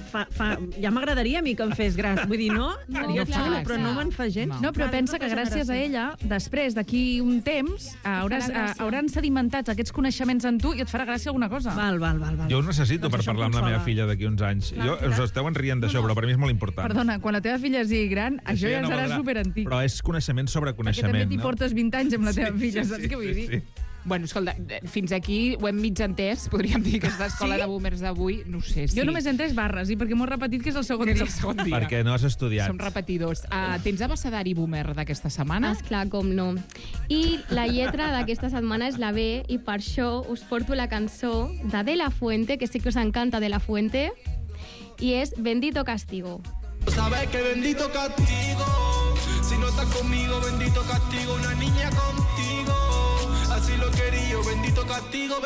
ja m'agradaria a mi que em fes gràcia. Vull dir, no? Però no me'n fa gens. No, però pensa que gràcies a ella, després, d'aquí un temps, hauran sedimentat aquests coneixements en tu i et farà gràcia alguna cosa. Val. Jo ho necessito per parlar amb la meva filla d'aquí uns anys. Us esteu enrient d'això, però per mi és molt important. Perdona, quan la teva filla sigui gran, això ja serà superantic. Però és coneixement sobre coneixement. Perquè també t'hi portes 20 anys amb la teva filla, saps què vull dir? Bueno, escolta, fins aquí ho hem mig entès, podríem dir que aquesta escola de boomers d'avui, no ho sé. Jo només he entès barres, i perquè m'ho he repetit que és el segon dia. Perquè no has estudiat. Som repetidors. Tens abecedari boomer d'aquesta setmana? Esclar, com no. I la lletra d'aquesta setmana és la B, i per això us porto la cançó de De La Fuente, que sé que us encanta De La Fuente, i és Bendito Castigo. Sabes que bendito castigo, si no estás conmigo, bendito castigo, una niña contigo, así lo quería, bendito castigo,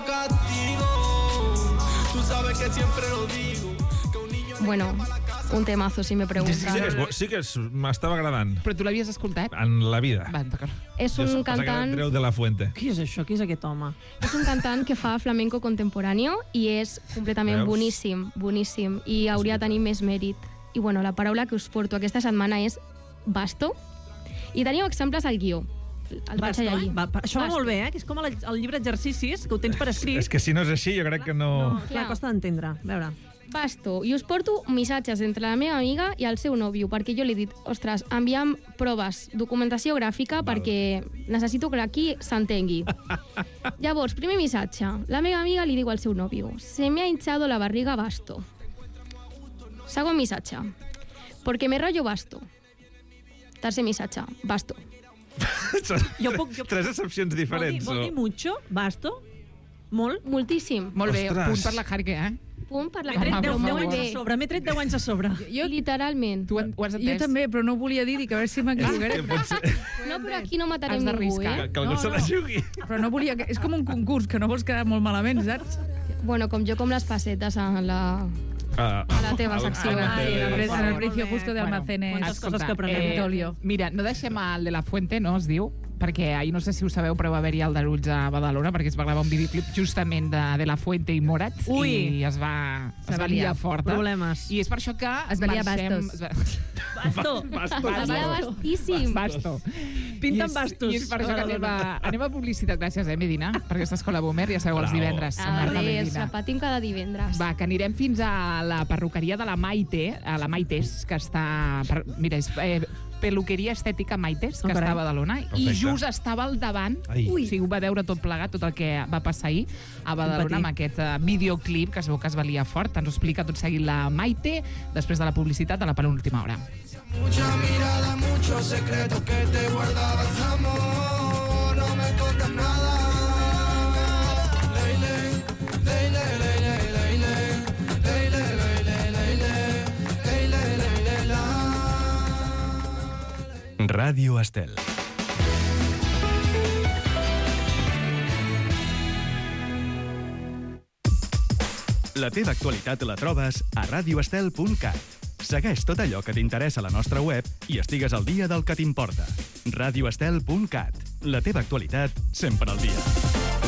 tú sabes que siempre lo digo. Bueno, un temazo, si me pregunten. Sí que m'estava agradant. Però tu l'havies escoltat? En la vida. És un cantant... Andreu de la Fuente. Qui és això? Qui és aquest home? És un cantant que fa flamenco contemporáneo i és completament boníssim, i hauria de tenir més mèrit. I bueno, la paraula que us porto aquesta setmana és basto, i tenim exemples al guió. Això va molt bé, que és com el llibre d'exercicis, que ho tens per escrit. És que si no és així, jo crec que no... Clar, costa d'entendre. A veure. Basto, i us porto missatges entre la meva amiga i el seu nòvio, perquè jo li he dit, ostres, envia'm proves, documentació gràfica, perquè necessito que aquí s'entengui. Llavors, primer missatge. La meva amiga li diu al seu nòvio, se me ha hinchado la barriga basto. Segon missatge. Porque me rollo basto. Tercer missatge. Basto. Tres excepcions diferents. Vol dir mucho? Basto? Molt? Moltíssim. Molt bé, punt per la Jarque, Punt per la Jarque. M'he tret 10 anys a sobre. Jo, literalment. Tu ho has entès? Jo també, però no ho volia dir, que a veure si m'equivocaré. No, però aquí no matarem ningú, Que algú se la jugui. Però no volia... És com un concurs, que no vols quedar molt malament, saps? Bueno, com jo com les pessetes a la teva secció. En el precio justo de almacenes. Quantes coses que aprenem. Mira, no deixem el de la Fuente, no es diu? Perquè ahir, no sé si ho sabeu, però va haver-hi el deluig a Badalona, perquè es va gravar un videoclip justament de La Fuente i Morat, i es va liar fort. Problemes. I és per això que... Es va liar bastos. Basto. Pinten bastos. I és per això que anem a publicitat. Gràcies, Medina, per aquesta escola boomer, ja sabeu, els divendres. Repetim cada divendres. Va, que anirem fins a la perruqueria de la Maite, a la Maites, que està... Mira, és... peluqueria estètica Maites, que està a Badalona, i just estava al davant, o sigui, ho va veure tot plegat, tot el que va passar ahir a Badalona amb aquest videoclip, que es veu que es valia fort. Ens ho explica tot seguit la Maite, després de la publicitat a la penúltima hora. Mucha mirada, muchos secretos que te guardabas, amor, no me contas nada. Leile, leile, leile, leile, leile, leile, leile, leile, la. Ràdio Estel. La teva actualitat la trobes a radioestel.cat. Segueix tot allò que t'interessa a la nostra web i estigues al dia del que t'importa. radioestel.cat. La teva actualitat sempre al dia.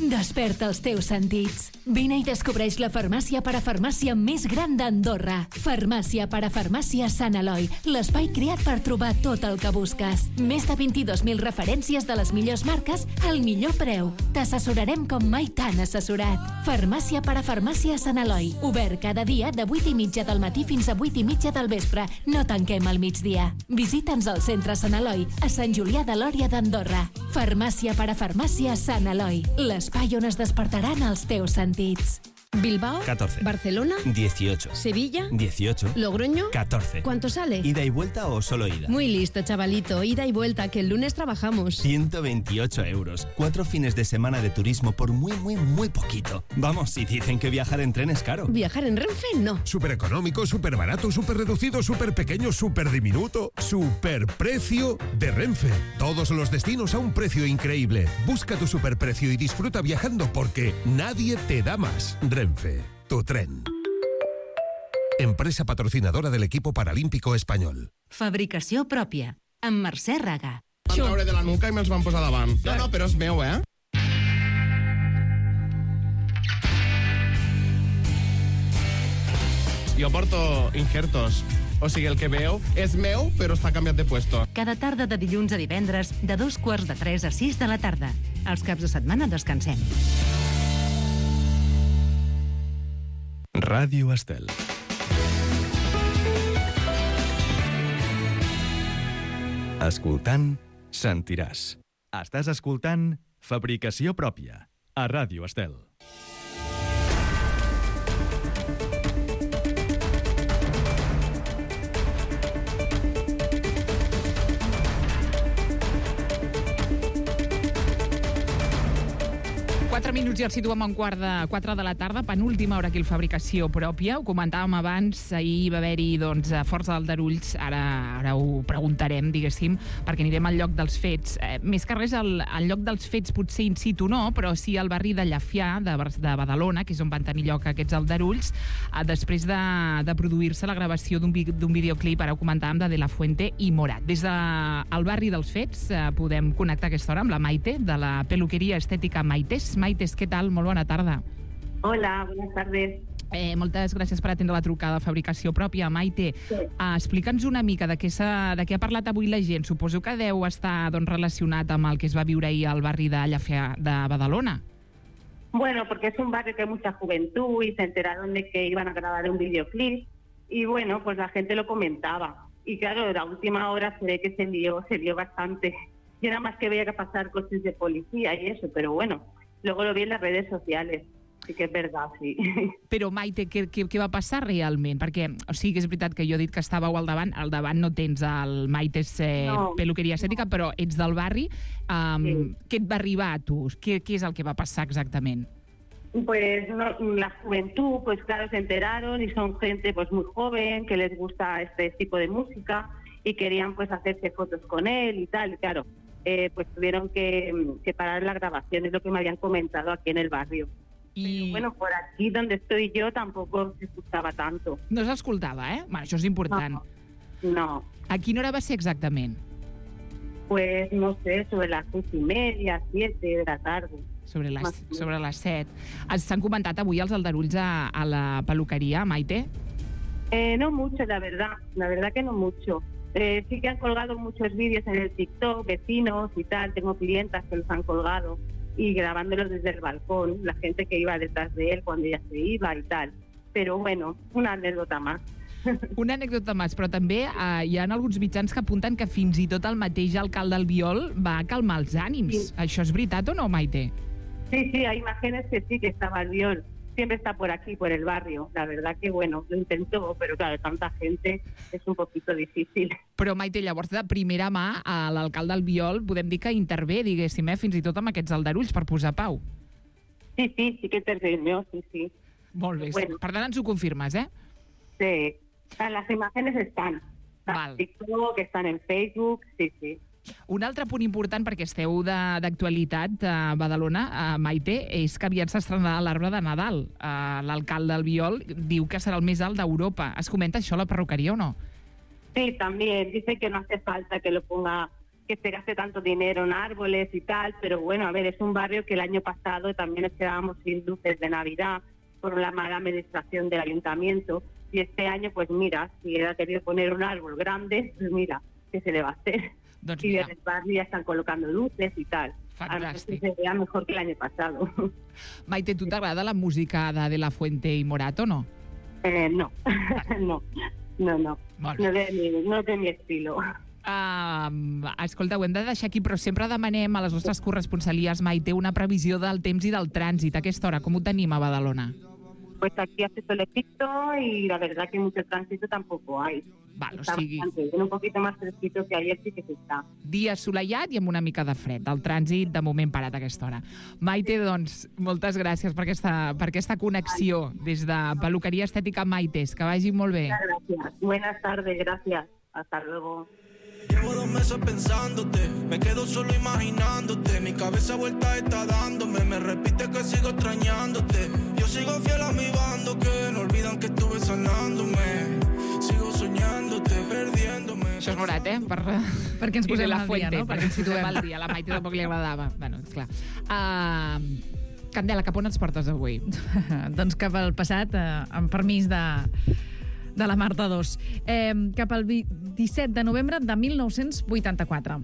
Desperta els teus sentits. Vine i descobreix la farmàcia parafarmàcia més gran d'Andorra. Farmàcia parafarmàcia Sant Eloi, l'espai creat per trobar tot el que busques. Més de 22.000 referències de les millors marques al millor preu. T'assessorarem com mai t'han assessorat. Farmàcia parafarmàcia Sant Eloi. Obert cada dia de 8:30 del matí fins a 8:30 del vespre. No tanquem al migdia. Visita'ns al centre Sant Eloi, a Sant Julià de Lòria d'Andorra. Farmàcia parafarmàcia Sant Eloi, l'espai on es despertaran els teus sentits. Bilbao, 14. Barcelona, 18. Sevilla, 18. Logroño, 14. ¿Cuánto sale? ¿Ida y vuelta o solo ida? Muy listo, chavalito, ida y vuelta, que el lunes trabajamos. 128 euros. 4 fines de semana de turismo por muy poquito. Vamos, si dicen que viajar en tren es caro. ¿Viajar en Renfe? No. Súper económico, súper barato, súper reducido, súper pequeño, súper diminuto. Súper precio de Renfe. Todos los destinos a un precio increíble. Busca tu superprecio y disfruta viajando porque nadie te da más. Renfe, tu tren. Empresa patrocinadora del equipo paralímpico espanyol. Fabricació pròpia, amb Mercè Raga. Van treure de la nuca i me'ls van posar davant. No, però és meu, eh? Jo porto injertos. O sigui, el que veu és meu, però està canviat de puesto. Cada tarda de dilluns a divendres, de 2:45 a 6 de la tarda. Els caps de setmana descansem. Ràdio Estel. Escoltant, sentiràs. Estàs escoltant Fabricació Pròpia, a Ràdio Estel. Minuts i el situem a 3:15 de la tarda, penúltima hora aquí al Fabricació Pròpia. Ho comentàvem abans, ahir va haver-hi forts aldarulls, ara ho preguntarem, diguéssim, perquè anirem al lloc dels fets. Més que res, al lloc dels fets potser in situ no, però sí al barri de Llafià, de Badalona, que és on van tenir lloc aquests aldarulls, després de produir-se la gravació d'un videoclip, ara ho comentàvem, de la Fuente i Morat. Des del barri dels fets podem connectar aquesta hora amb la Maite, de la peluqueria estètica Maites. Maites, què tal? Molt bona tarda. Hola, buenas tardes. Moltes gràcies per atendre la trucada de Fabricació Pròpia. Maite, sí. Explica'ns una mica de què ha parlat avui la gent. Suposo que deu estar relacionat amb el que es va viure ahir al barri de Llafià de Badalona. Bueno, porque es un barrio que hay mucha juventud y se enteraron de que iban a grabar un videoclip y bueno, pues la gente lo comentaba. Y claro, de la última hora se ve que se lió bastante. Yo nada más que veía que pasar coches de policía y eso, pero bueno, luego lo vi en las redes sociales. Sí que és veritat, sí. Però, Maite, què va passar realment? Perquè, o sigui, és veritat que jo he dit que estàveu al davant no tens el Maites peluqueria estètica, però ets del barri. Sí. Què et va arribar a tu? Què és el que va passar exactament? Pues la juventud, pues claro, se enteraron y son gente pues muy joven, que les gusta este tipo de música y querían pues hacerse fotos con él y tal, y claro, pues tuvieron que parar la grabación, es lo que me habían comentado aquí en el barrio. Pero bueno, por aquí donde estoy yo tampoco se escuchaba tanto. No s'escoltava, eh? Bueno, això és important. No. A quina hora va ser exactament? Pues no sé, sobre las 6:30, 7 de la tarde. Sobre les 7. S'han comentat avui els aldarulls a la peluqueria, Maite? No mucho, la verdad que no mucho. Sí que han colgado muchos vídeos en el TikTok, vecinos y tal, tengo clientas que los han colgado y grabándolos desde el balcón, la gente que iba detrás de él cuando ya se iba y tal. Pero bueno, una anécdota más. Una anècdota més, però també hi ha alguns mitjans que apunten que fins i tot el mateix alcalde Albiol va calmar els ànims. Sí. Això és veritat o no, Maite? Sí, hay imágenes que sí, que estaba Albiol. Siempre está por aquí, por el barrio. La verdad que, bueno, lo intentó, pero claro, tanta gente es un poquito difícil. Però, Maite, llavors, de primera mà, l'alcalde Albiol podem dir que intervé, diguéssim, fins i tot amb aquests aldarulls per posar pau. Sí que intervino, sí. Molt bé. Bueno. Per tant, ens ho confirmes, eh? Sí. Las imágenes están. En TikTok, están en Facebook, sí. Un altre punt important, perquè esteu d'actualitat a Badalona, Maite, és que aviat s'estrenarà l'arbre de Nadal. L'alcalde Albiol diu que serà el més alt d'Europa. Es comenta això a la perruqueria o no? Sí, también. Dice que no hace falta que que se gaste tanto dinero en árboles y tal, pero bueno, a ver, es un barrio que el año pasado también nos quedábamos sin luces de Navidad por la mala administración del ayuntamiento, y este año, pues mira, si era querido poner un árbol grande, pues mira, ¿qué se le va a hacer? Y en el barrio ya están colocando luces y tal. Fantàstic. Se vea mejor que el año pasado. Maite, tu t'agrada la música de la Fuente i Morat o no? No, no és de mi estilo. Escolta, ho hem de deixar aquí, però sempre demanem a les nostres corresponsalies, Maite, una previsió del temps i del trànsit. A aquesta hora, com ho tenim a Badalona? Pues aquí hace solecito y la verdad que mucho tránsito tampoco hay. Vale, está un poquito más fresquito que ayer, sí que se está. Dia assolellat i amb una mica de fred. El trànsit, de moment, parat a aquesta hora. Maite, doncs, moltes gràcies per aquesta connexió des de Peluqueria Estètica Maites. Que vagi molt bé. Gracias. Buenas tardes, gracias. Hasta luego. Llevo 2 meses pensándote, me quedo solo imaginándote. Mi cabeza vuelta está dándome, me repite que sigo extrañándote. Yo sigo fiel a mi bando, que no olvidan que estuve sanándome. Sigo soñándote, perdiéndome. Això és Morat, Perquè ens posem la al Fuente, dia, no? perquè ens situem al dia. A la Maite tampoc li agradava. Bueno, esclar. Candela, cap on ens portes avui? Doncs cap al passat, amb permís de la Marta II. Cap al 17 de novembre de 1984.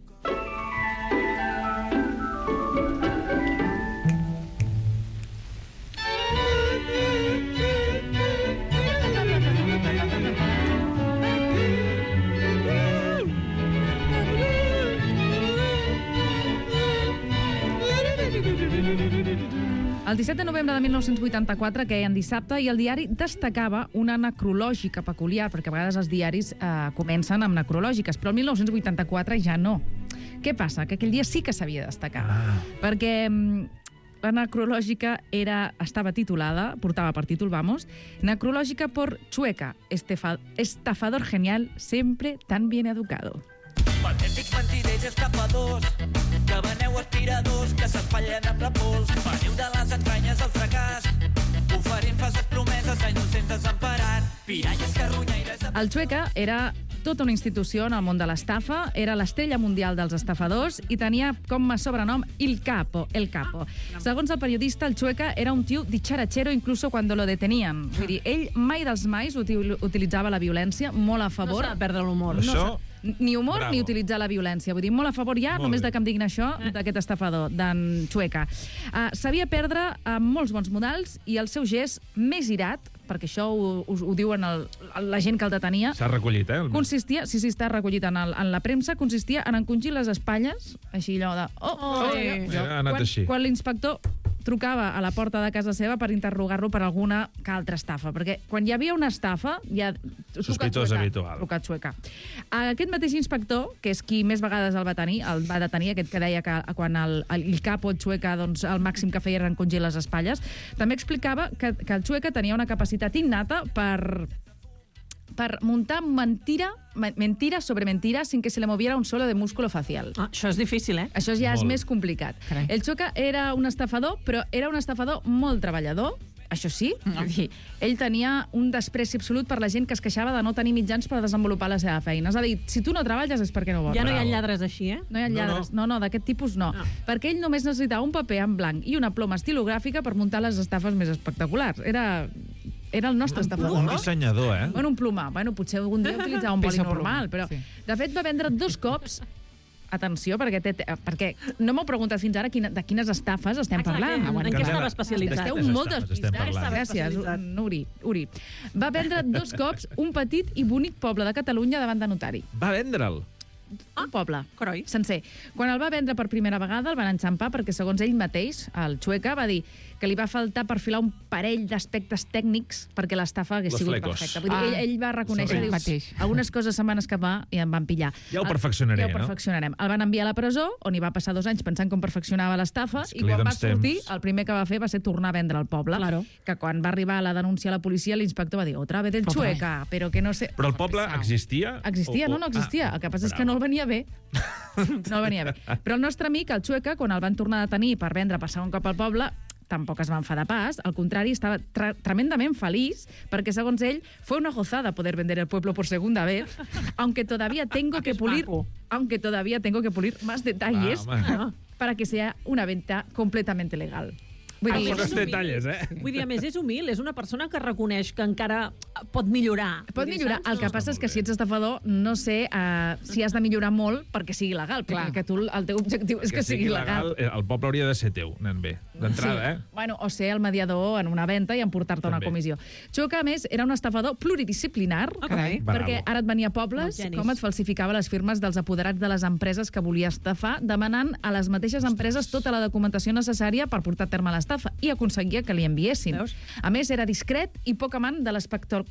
El 17 de novembre de 1984, que en dissabte, i el diari destacava una necrològica peculiar, perquè a vegades els diaris comencen amb necrològiques, però el 1984 ja no. Què passa? Que aquell dia sí que s'havia de destacar, perquè la necrològica estava titulada, portava per títol, Necrològica por Chueca, estafador genial, siempre tan bien educado. Patètics mentiders estafadors, que veneu aspiradors, que s'espatllen amb la pols. Veniu de les entranyes al fracàs, oferint falses promeses a innocents desemparats. Piralles, carronyaires... El Chueca era tota una institució en el món de l'estafa, era l'estrella mundial dels estafadors i tenia com a sobrenom el Capo. Segons el periodista, el Chueca era un tio dicharachero incluso cuando lo detenían. Vull dir, ell mai dels mais utilitzava la violència, molt a favor. No s'ha de perdre l'humor. Ni humor ni utilitzar la violència. Vull dir, molt a favor ja, només de que em diguin això, d'aquest estafador, d'en Chueca. Sabia perdre molts bons modals i el seu gest més irat, perquè això ho diuen la gent que el detenia... S'ha recollit, Consistia, sí, està recollit en la premsa, consistia en encongir les espatlles, així allò de... Ha anat així. Quan l'inspector trucava a la porta de casa seva per interrogar-lo per alguna que altra estafa, perquè quan hi havia una estafa ja... Sospitós habitual. Trucat Chueca. Aquest mateix inspector, que és qui més vegades el va detenir, aquest que deia que quan el Capo Chueca, doncs, el màxim que feia era encongir les espatlles, també explicava que el Chueca tenia una capacitat innata per montar mentira sobre mentira sin que se le moviera un solo de músculo facial. Això és difícil, Això ja és més complicat. Carai. El Chueca era un estafador, però era un estafador molt treballador, això sí. Ell tenia un despreci absolut per la gent que es queixava de no tenir mitjans per desenvolupar la seva feina. És a dir, si tu no treballes és perquè no vols. Ja no hi ha lladres així, No hi ha lladres. No, d'aquest tipus no. Perquè ell només necessitava un paper en blanc i una ploma estilogràfica per muntar les estafes més espectaculars. Era el nostre estafador. Un dissenyador, Bueno, un plomar. Bueno, potser algun dia utilitzava un boli normal, però... De fet, va vendre 2 cops... Atenció, perquè no m'heu preguntat fins ara de quines estafes estem parlant. En què estava especialitzat? Esteu molt despistats. Gràcies, Uri. Va vendre 2 cops un petit i bonic poble de Catalunya davant de notari. Va vendre'l? Un poble, sencer. Quan el va vendre per primera vegada el van enxampar perquè, segons ell mateix, el Chueca va dir que li va faltar perfilar un parell d'aspectes tècnics perquè l'estafa hagués sigut perfecta. Vull dir, ell va reconèixer, algunes coses se'n van escapar i em van pillar. Ja ho perfeccionaré, no? El van enviar a la presó, on hi va passar 2 anys pensant com perfeccionava l'estafa, i quan va sortir, el primer que va fer va ser tornar a vendre el poble. Que quan va arribar la denúncia a la policia, l'inspector va dir, otra vez el Chueca, però que no sé... Però el poble existia? Existia, no existia. El que passa és que no el venia bé. No el venia bé. Però el nostre amic, el Chueca, quan el van tornar a detenir per vendre per segon cop al poble, tampoc es va enfadar pas, al contrari, estava tremendament feliç, perquè, segons ell, fue una gozada poder vender el pueblo por segunda vez, aunque todavía tengo que pulir más detalles para que sea una venta completamente legal. Algunos detalles, Vull dir, a més, és humil, és una persona que reconeix que encara pot millorar. Pot millorar. El que passa és que si ets estafador, no sé si has de millorar molt perquè sigui legal, perquè el teu objectiu és que sigui legal. El poble hauria de ser teu, nen bé, d'entrada, Bueno, o ser el mediador en una venda i emportar-te una comissió. Xoca, a més, era un estafador pluridisciplinar, perquè ara et venia a pobles com et falsificava les firmes dels apoderats de les empreses que volia estafar, demanant a les mateixes empreses tota la documentació necessària per portar a terme l'estafa i aconseguia que li enviessin. A més, era discret i poc amant de l'espectacle,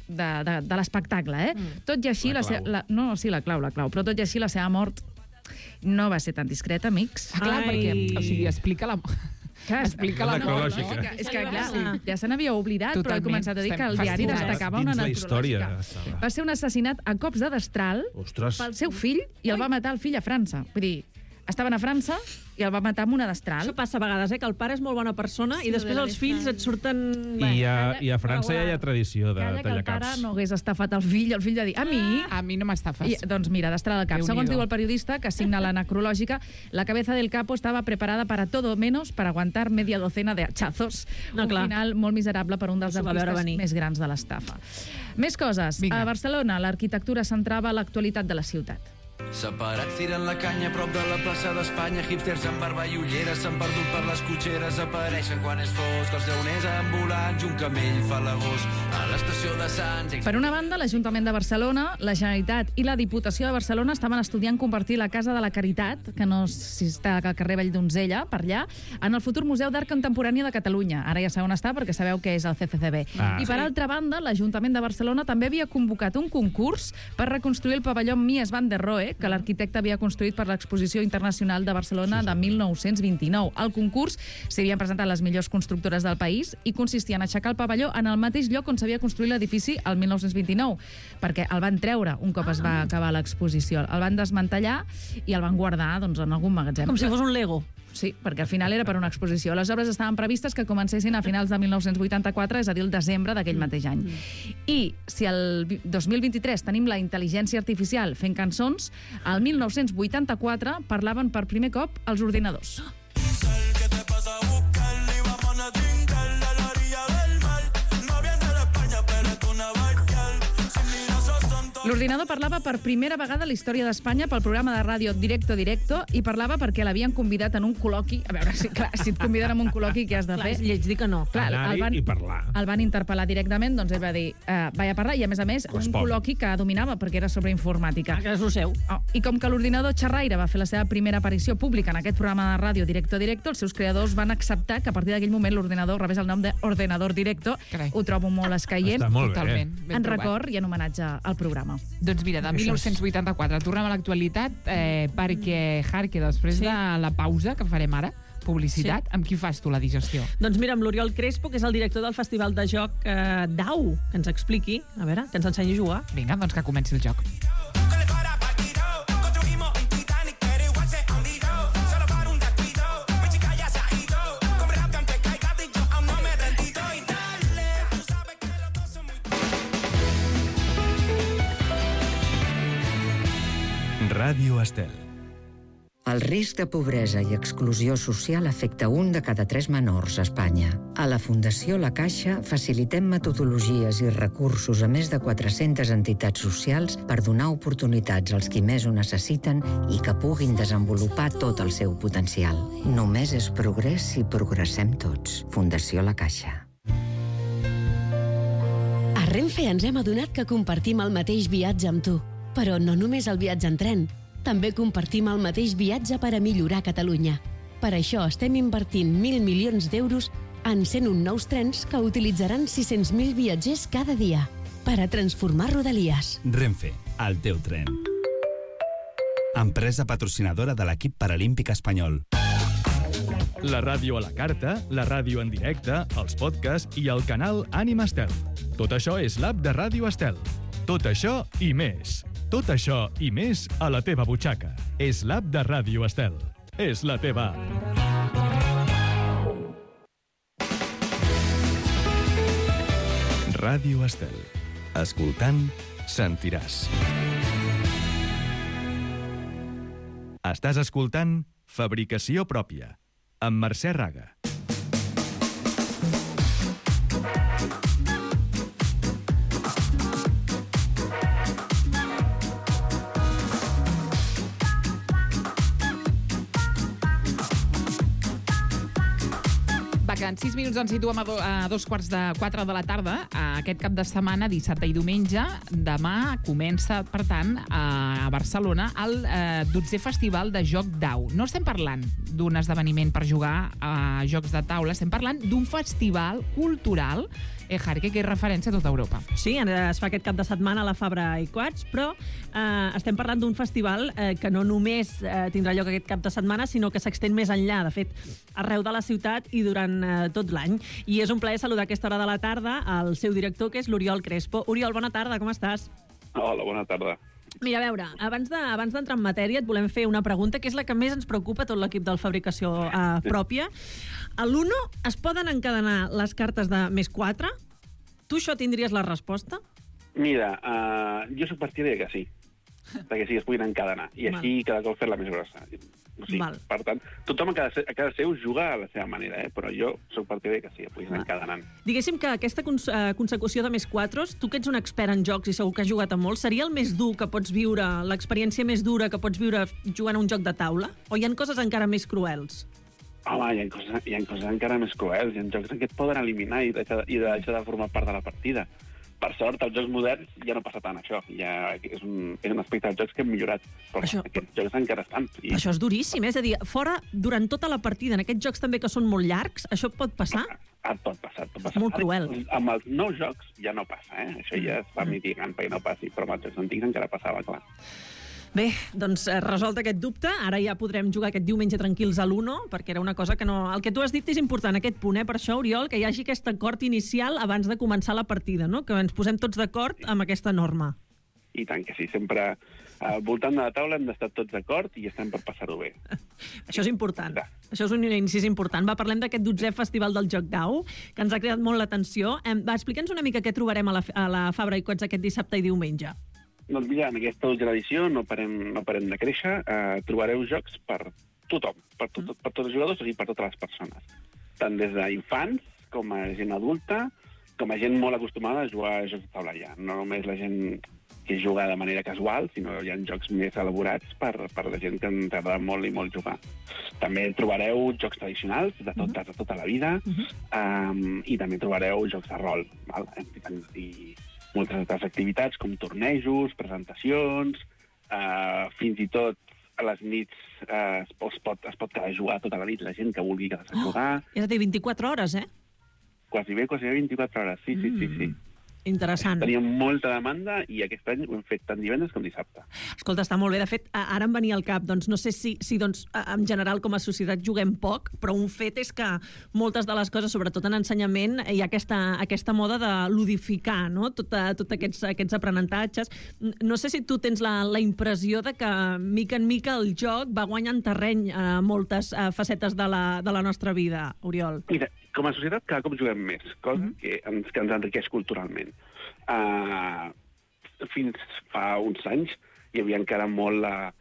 Tot i així, la clau, però tot i així la seva mort no va ser tan discreta, amics. Clar, perquè, o sigui, explica la... Explica la necrològica. És que, clar, ja se n'havia oblidat, però he començat a dir que el diari destacava una necrològica. Va ser un assassinat a cops de destral pel seu fill i el va matar el fill a França. Vull dir, estaven a França i el va matar amb una destral. Això passa a vegades, que el pare és molt bona persona i després els fills et surten... I a França ja hi ha tradició de tallar caps. Que el pare caps. no hagués estafat el fill de dir, a mi no m'estafes. Doncs mira, destral al cap. Segons diu el periodista que signa la necrològica, la cabeza del capo estaba preparada para todo menos para aguantar media docena de hachazos. Un final molt miserable per un dels artistes més grans de l'estafa. Més coses. A Barcelona, l'arquitectura centrava l'actualitat de la ciutat. Separats tiren la canya a prop de la plaça d'Espanya, hipsters amb barba i ulleres s'han perdut per les cotxeres, apareixen quan és fosc, els lleoners ambulants, un camell fa l'agost a l'estació de Sants. Per una banda, l'Ajuntament de Barcelona, la Generalitat i la Diputació de Barcelona estaven estudiant convertir la Casa de la Caritat, que no si està al carrer Valldonzella, per allà, en el futur Museu d'Art Contemporani de Catalunya. Ara ja sabeu on està perquè sabeu que és el CCCB. I per altra banda, l'Ajuntament de Barcelona també havia convocat un concurs per reconstruir el pavelló Mies van der Rohe, que l'arquitecte havia construït per l'Exposició Internacional de Barcelona de 1929. Al concurs s'hi havien presentat les millors constructores del país i consistia en aixecar el pavelló en el mateix lloc on s'havia construït l'edifici el 1929, perquè el van treure un cop es va acabar l'exposició. El van desmantellar i el van guardar en algun magatzem. Com si fos un Lego. Sí, perquè al final era per una exposició. Les obres estaven previstes que comencessin a finals de 1984, és a dir, el desembre d'aquell mateix any. I si el 2023 tenim la intel·ligència artificial fent cançons, el 1984 parlaven per primer cop els ordinadors. L'ordinador parlava per primera vegada a la història d'Espanya pel programa de ràdio Directo Directo i parlava perquè l'havien convidat en un col·loqui. A veure, si et conviden en un col·loqui, què has de fer? És lleig dir que no. Anar-hi i parlar. El van interpel·lar directament, doncs ell va dir, vaig a parlar, i a més, un col·loqui que dominava perquè era sobre informàtica. Que és el seu. I com que l'ordinador xerraire va fer la seva primera aparició pública en aquest programa de ràdio Directo Directo, els seus creadors van acceptar que a partir d'aquell moment l'ordinador rebés el nom d'Ordenador Directo. Ho trobo molt escaient. Està molt bé. En record i en homenatge al programa. Doncs mira, de 1984 tornem a l'actualitat perquè, Jarque, després de la pausa que farem ara, publicitat, amb qui fas tu la digestió? Doncs mira, amb l'Oriol Crespo, que és el director del Festival de Joc DAU, que ens expliqui, a veure, que ens ensenyi a jugar. Vinga, doncs que comenci el joc. Ràdio Estel. El risc de pobresa i exclusió social afecta un de cada 3 menors a Espanya. A la Fundació La Caixa facilitem metodologies i recursos a més de 400 entitats socials per donar oportunitats als qui més ho necessiten i que puguin desenvolupar tot el seu potencial. Només és progrés si progressem tots. Fundació La Caixa. A Renfe ens hem adonat que compartim el mateix viatge amb tu. Però no només el viatge en tren. També compartim el mateix viatge per a millorar Catalunya. Per això estem invertint 1.000 milions d'euros en 101 nous trens que utilitzaran 600.000 viatgers cada dia per a transformar Rodalies. Renfe, el teu tren. Empresa patrocinadora de l'equip paralímpic espanyol. La ràdio a la carta, la ràdio en directe, els podcasts i el canal Ànima Estel. Tot això és l'app de Ràdio Estel. Tot això i més. Tot això i més a la teva butxaca. És l'app de Ràdio Estel. És la teva app. Ràdio Estel. Escoltant, sentiràs. Estàs escoltant Fabricació Pròpia, amb Mercè Raga. Que en 6 minuts ens situem a 3:45 de la tarda. Aquest cap de setmana, dissabte i diumenge, demà comença, per tant, a Barcelona el 12è Festival de Joc Dau. No estem parlant d'un esdeveniment per jugar a jocs de taula, estem parlant d'un festival cultural, Jarque, que és referència a tota Europa. Sí, es fa aquest cap de setmana a la Fabra i Coats, però estem parlant d'un festival que no només tindrà lloc aquest cap de setmana, sinó que s'extén més enllà, de fet, arreu de la ciutat i durant tot l'any. I és un plaer saludar a aquesta hora de la tarda el seu director, que és l'Oriol Crespo. Oriol, bona tarda, com estàs? Hola, bona tarda. Mira, a veure, abans d'entrar en matèria et volem fer una pregunta que és la que més ens preocupa a tot l'equip del Fabricació Pròpia. A l'Uno es poden encadenar les cartes de +4? Tu això tindries la resposta? Mira, jo soc partidari que sí, perquè sí, es puguin encadenar, i així cada cop fer-la més grossa. O sigui, per tant, tothom a cada seu juga a la seva manera, però jo soc partidari que sí, es puguin encadenant. Diguéssim que aquesta consecució de +4, tu que ets un expert en jocs i segur que has jugat a molt, seria el més dur que pots viure, l'experiència més dura que pots viure jugant a un joc de taula? O hi ha coses encara més cruels? Home, hi ha coses encara més cruels, hi ha jocs en què et poden eliminar i deixar de formar part de la partida. Per sort, als jocs moderns ja no passa tant això. És un aspecte dels jocs que hem millorat, però aquests jocs encara estan. Això és duríssim, és a dir, fora, durant tota la partida, en aquests jocs també que són molt llargs, això pot passar? Pot passar. És molt cruel. Amb els nous jocs ja no passa, Això ja es va mitigant perquè no passi, però amb els jocs antics encara passava, clar. Bé, doncs resolt aquest dubte, ara ja podrem jugar aquest diumenge tranquils a l'Uno, perquè era una cosa que no... El que tu has dit és important, aquest punt, per això, Oriol, que hi hagi aquest acord inicial abans de començar la partida, no? Que ens posem tots d'acord amb aquesta norma. I tant que sí, sempre al voltant de la taula hem d'estar tots d'acord i estem per passar-ho bé. Això és important. Això és un inici important. Va, parlem d'aquest 12è Festival del Joc Dau, que ens ha cridat molt l'atenció. Va, explica'ns una mica què trobarem a la Fabra i Coats aquest dissabte i diumenge. Doncs mira, en aquesta última edició no parem de créixer. Trobareu jocs per tothom, per tots els jugadors, o sigui, per totes les persones. Tant des d'infants com a gent adulta, com a gent molt acostumada a jugar a jocs de taula ja. No només la gent que juga de manera casual, sinó hi ha jocs més elaborats per la gent que ens agrada molt i molt jugar. També trobareu jocs tradicionals de tota la vida, i també trobareu jocs de rol, i moltes altres activitats com tornejos, presentacions, fins i tot a les nits es pot quedar a jugar tota la nit la gent que vulgui quedar-se a jugar. És a dir, 24 hores, Quasi bé 24 hores, sí. Interessant. Teníem molta demanda i aquest any ho hem fet tant divendres com dissabte. Escolta, està molt bé. De fet, ara em venia al cap, doncs no sé si doncs, en general com a societat juguem poc, però un fet és que moltes de les coses, sobretot en ensenyament, hi ha aquesta moda de ludificar, no? Tot aquests aprenentatges. No sé si tu tens la impressió de que, mica en mica, el joc va guanyant terreny a moltes facetes de la nostra vida, Oriol. Mira, com a societat cada cop juguem més, cosa que ens enriqueix culturalment. Fins fa uns anys hi havia encara molt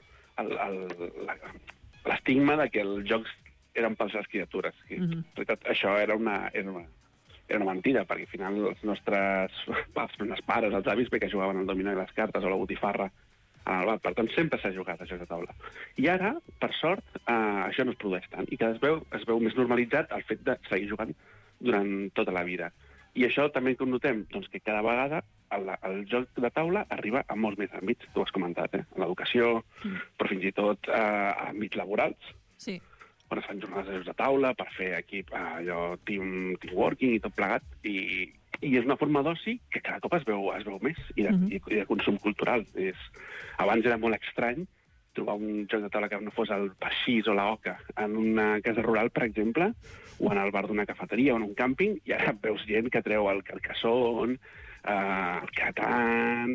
l'estigma de que els jocs eren pels les criatures. En realitat, això era una mentida, perquè al final els nostres pares, els avis, que jugaven al dominó i les cartes o la botifarra en el bar. Per tant, sempre s'ha jugat a jocs de taula. I ara, per sort, això no es produeix tant i cada es veu més normalitzat el fet de seguir jugant durant tota la vida. I això també que ho notem, doncs que cada vegada el joc de taula arriba a molts més àmbits, tu ho has comentat, a l'educació, però fins i tot a àmbits laborals. Sí. On es fan jornades de jocs de taula per fer equip, teamworking i tot plegat, i és una forma d'oci que cada cop es veu més, i de consum cultural. Abans era molt estrany trobar un joc de taula que no fos el passis o la oca en una casa rural, per exemple, o en el bar d'una cafeteria o en un càmping, i ara veus gent que treu el Carcassonne, el Catan,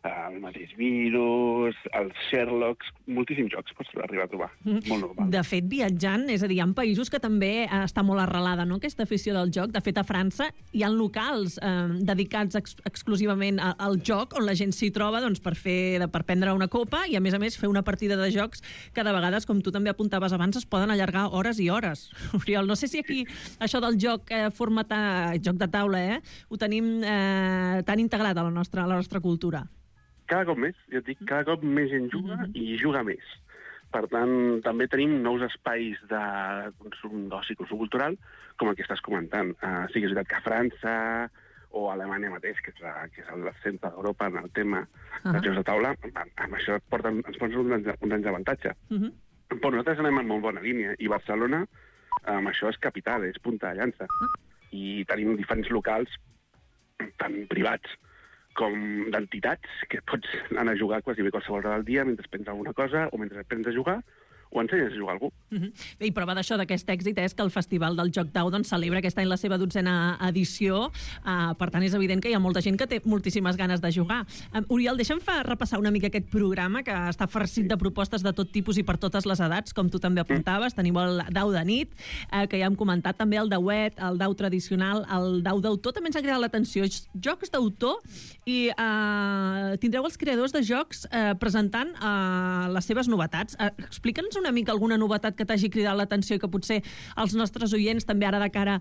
el mateix Virus, els Sherlocks, moltíssims jocs pots arribar a trobar. Molt normal. De fet, viatjant, és a dir, hi ha països que també està molt arrelada, no?, aquesta afició del joc. De fet, a França hi ha locals dedicats exclusivament al joc, on la gent s'hi troba doncs, per prendre una copa i, a més, fer una partida de jocs que de vegades, com tu també apuntaves abans, es poden allargar hores i hores. Oriol, no sé si aquí això del joc joc de taula, ho tenim tan integrat a la nostra cultura. Cada cop més, ja et dic, cada cop més gent juga i juga més. Per tant, també tenim nous espais de consum d'oci, consum cultural, com el que estàs comentant. Sí que és veritat que a França o a Alemanya mateix, que és el centre d'Europa en el tema dels jocs de taula, amb això ens posen uns anys d'avantatge. Però nosaltres anem en molt bona línia, i Barcelona, amb això és capital, és punta de llança. I tenim diferents locals, tant privats com d'entitats, que pots anar a jugar quasi bé qualsevol hora del dia mentre prens alguna cosa o mentre prens a jugar o ensenyes a jugar a algú. Bé, i prova d'això, d'aquest èxit, és que el Festival del Joc Dau celebra aquest any la seva 12a edició. Per tant, és evident que hi ha molta gent que té moltíssimes ganes de jugar. Oriol, deixa'm repassar una mica aquest programa, que està farcit de propostes de tot tipus i per totes les edats, com tu també apuntaves. Tenim el Dau de nit, que ja hem comentat, també el Dauet, el Dau tradicional, el Dau d'autor. També ens ha cridat l'atenció. Jocs d'autor, i tindreu els creadors de jocs presentant les seves novetats. Explica'ns una mica alguna novetat que t'hagi cridat l'atenció i que potser els nostres oients també ara de cara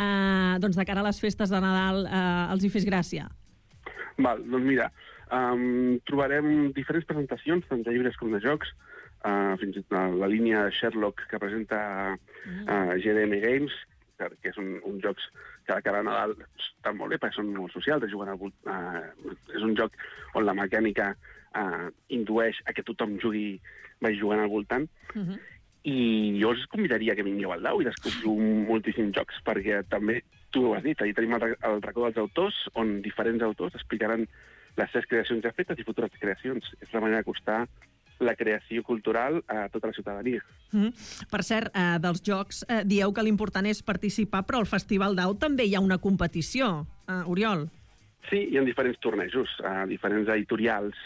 a les festes de Nadal els hi fes gràcia. Doncs mira, trobarem diferents presentacions, tant de llibres com de jocs, fins i tot la línia Sherlock que presenta GDM Games, que són jocs que de cara a Nadal estan molt bé, perquè són molt socials, és un joc on la mecànica indueix a que tothom vagi jugant al voltant. I jo us convidaria que vingueu al Dau i descobriu moltíssims jocs, perquè també, tu ho has dit, ahir tenim el racó dels autors, on diferents autors explicaran les seves creacions ja fetes i futures creacions. És la manera d'acostar la creació cultural a tota la ciutadania. Per cert, dels jocs, dieu que l'important és participar, però al Festival Dau també hi ha una competició, Oriol. Sí, hi ha diferents tornejos, diferents editorials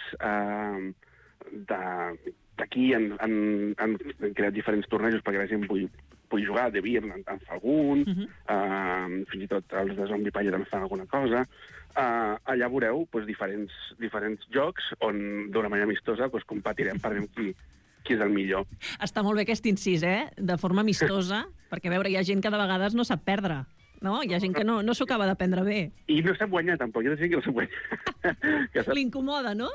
d'aquí han creat diferents tornejos perquè la gent pugui jugar. De Beer en fa algun, fins i tot els de Zombie Palla també fan alguna cosa. Allà veureu diferents jocs on d'una manera amistosa competirem per veure qui és el millor. Està molt bé aquest incís, de forma amistosa, perquè hi ha gent que de vegades no sap perdre. No? Hi ha gent que no s'ho acaba de prendre bé. I no sap guanyar, tampoc. Jo no sé que no sap guanyar. L'incomoda, no?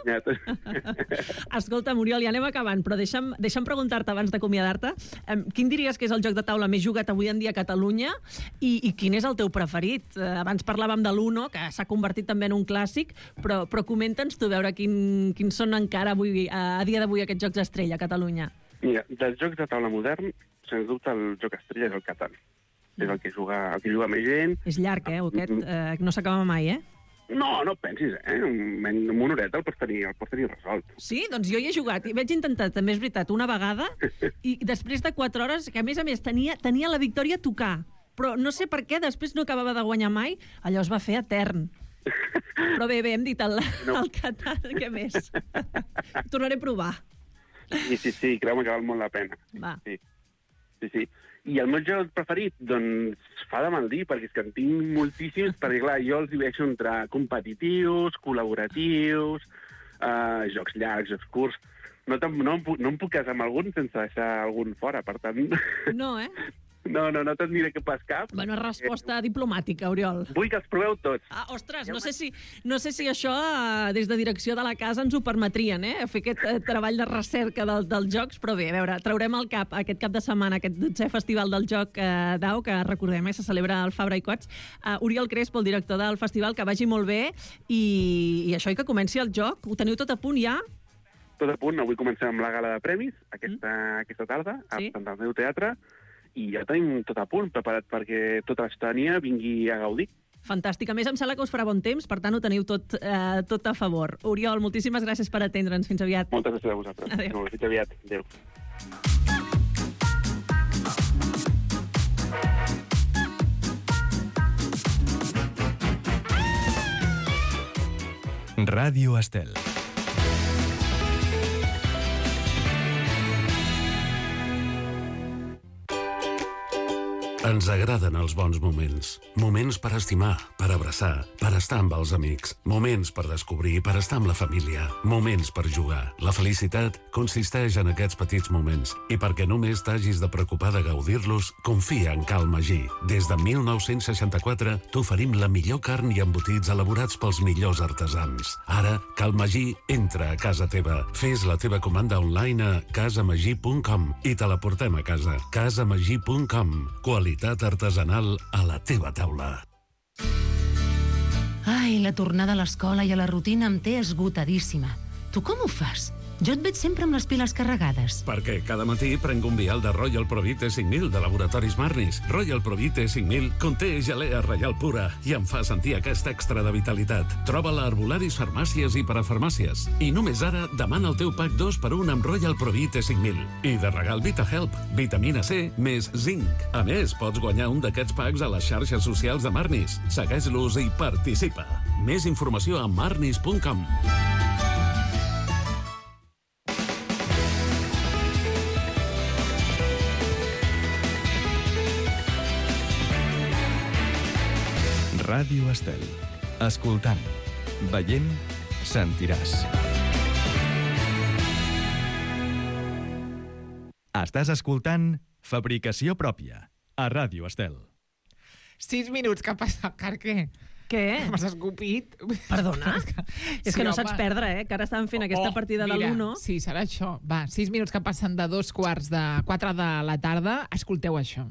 Escolta, Oriol, ja anem acabant, però deixa'm preguntar-te abans d'acomiadar-te, quin diries que és el joc de taula més jugat avui en dia a Catalunya i quin és el teu preferit? Abans parlàvem de l'Uno, que s'ha convertit també en un clàssic, però comenta'ns tu, veure quins són encara avui, a dia d'avui, aquests jocs estrella a Catalunya. Mira, dels jocs de taula modern, sens dubte el joc estrella és el Catan. És el que juga més gent. És llarg, aquest no s'acaba mai, No pensis, en una horeta el pots tenir resolt. Sí? Doncs jo hi he jugat, i vaig intentar, també és veritat, una vegada, i després de 4 hores, que a més tenia la victòria a tocar, però no sé per què després no acabava de guanyar mai, allò es va fer etern. Però bé, hem dit el Catan, què més? Tornaré a provar. Sí, creu-me que val molt la pena. Va. Sí. I el meu joc preferit, doncs, fa de mal dir, perquè és que en tinc moltíssims, perquè, clar, jo els divideixo entre competitius, col·laboratius, jocs llargs, jocs curts. No em puc casar amb algun sense deixar algun fora, per tant... No, No te'n diré que pas cap. Bueno, resposta diplomàtica, Oriol. Vull que els proveu tots. Ostres, no sé si això des de direcció de la casa ens ho permetrien, fer aquest treball de recerca dels jocs, però bé, a veure, traurem al cap aquest cap de setmana, aquest 12è Festival del Joc Dau, que recordem, se celebra al Fabra i Coats. Oriol Crespo, el director del festival, que vagi molt bé, i això, i que comenci el joc. Ho teniu tot a punt ja? Tot a punt, avui comencem amb la gala de premis, aquesta tarda, al Sant Andreu Teatre, i ja tenim tot a punt, preparat perquè tota la ciutadania vingui a gaudir. Fantàstic. A més, em sembla que us farà bon temps, per tant, ho teniu tot a favor. Oriol, moltíssimes gràcies per atendre'ns. Fins aviat. Moltes gràcies a vosaltres. Adéu. Fins aviat. Adéu. Ràdio Estel. Ens agraden els bons moments. Moments per estimar, per abraçar, per estar amb els amics. Moments per descobrir, per estar amb la família. Moments per jugar. La felicitat consisteix en aquests petits moments. I perquè només t'hagis de preocupar de gaudir-los, confia en Cal Magí. Des de 1964 t'oferim la millor carn i embotits elaborats pels millors artesans. Ara, Cal Magí entra a casa teva. Fes la teva comanda online a casamagí.com i te la portem a casa. casamagí.com. Qualitat artesanal a la teva taula. Ai, la tornada a l'escola i a la rutina em té esgotadíssima. Tu com ho fas? Jo et veig sempre amb les piles carregades. Perquè cada matí prenc un vial de Royal Provite 5000 de Laboratoris Marnis. Royal Provite 5000 conté gelea reial pura i em fa sentir aquest extra de vitalitat. Troba-la a herbolaris, farmàcies i parafarmàcies. I només ara demana el teu pack 2x1 amb Royal Provite 5000. I de regal VitaHelp, vitamina C més zinc. A més, pots guanyar un d'aquests packs a les xarxes socials de Marnis. Segueix-los i participa. Més informació a marnis.com. Ràdio Estel. Escoltant, veient, sentiràs. Estàs escoltant Fabricació Pròpia, a Ràdio Estel. 6 minuts que passa, Carque. Què? M'has escopit. Perdona? És que no saps perdre, que ara estàvem fent aquesta partida de l'1. Sí, serà això. Va, 6 minuts que passen de 2:45 de la tarda. Escolteu això.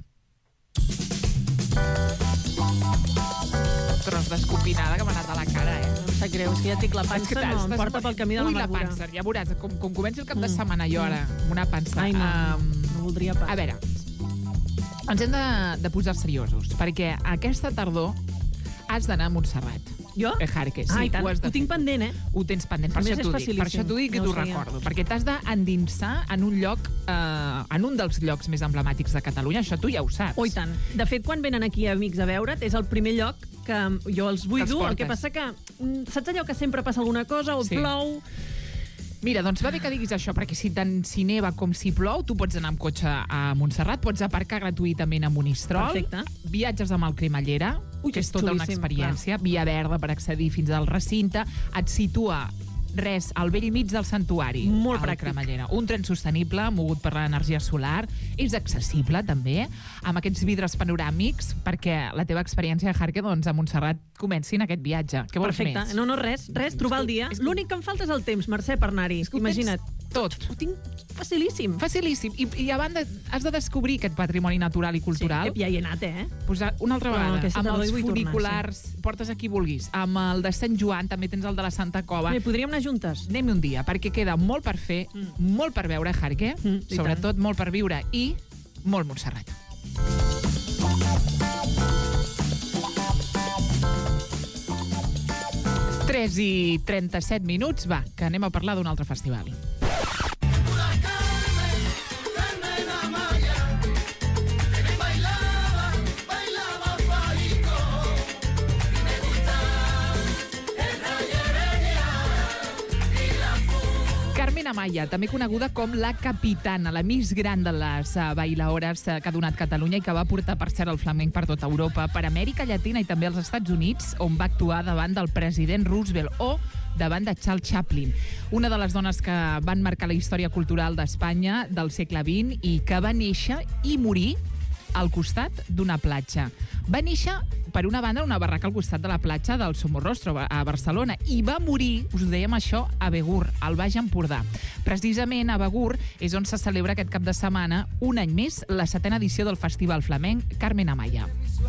Tros d'escopinada que m'ha anat a la cara, No em sap greu, és que ja tinc la pansa, no em porta pel camí de l'amargura. La pansa, ja veuràs, com comenci el cap de setmana jo ara, amb una pansa. Ai, no voldria pas. A veure, ens hem de posar seriosos, perquè aquesta tardor has d'anar a Montserrat. Jo? Jarque, sí, i tant. Ho tinc pendent, Ho tens pendent, per això t'ho dic i t'ho recordo. Perquè t'has d'endinsar en un lloc, en un dels llocs més emblemàtics de Catalunya, això tu ja ho saps. Oh, i tant. De fet, quan venen aquí amics a veure't, és el primer lloc que jo els vull dur. El que passa que, saps allò que sempre passa alguna cosa o plou? Mira, doncs va bé que diguis això, perquè si neva com si plou, tu pots anar amb cotxe a Montserrat, pots aparcar gratuïtament a Monistrol, viatges amb el Cremallera, que és tota una experiència, via verda per accedir fins al recinte, et situa al vell mig del santuari. Molt pràctic. Cremallera. Un tren sostenible, mogut per l'energia solar, és accessible també, amb aquests vidres panoràmics, perquè la teva experiència de Jarque, doncs, a Montserrat comenci en aquest viatge. Què vols més? Perfecte. No, res, trobar el dia. L'únic que em falta és el temps, Mercè, per anar-hi. Imagina't. Tot. Ho tinc facilíssim. Facilíssim. I a banda, has de descobrir aquest patrimoni natural i cultural. Sí, ja hi he anat, Una altra vegada, amb els funiculars, tornar, portes a qui vulguis. Amb el de Sant Joan, també tens el de la Santa Cova. Podríem anar juntes. Anem un dia, perquè queda molt per fer, molt per veure, Jarque, sobretot molt per viure i molt Montserrat. Tres i 37 minuts, va, que anem a parlar d'un altre festival. Carmen Amaya, també coneguda com la capitana, la més gran de les bailaores que ha donat Catalunya i que va portar, per cert, el flamenc per tota Europa, per Amèrica Llatina i també als Estats Units, on va actuar davant del president Roosevelt o davant de Charles Chaplin, una de les dones que van marcar la història cultural d'Espanya del segle XX i que va néixer i morir al costat d'una platja. Va néixer, per una banda, una barraca al costat de la platja del Somorrostro, a Barcelona, i va morir, us ho dèiem això, a Begur, al Baix Empordà. Precisament a Begur és on se celebra aquest cap de setmana, un any més, la 7ª edició del Festival Flamenc Carmen Amaya.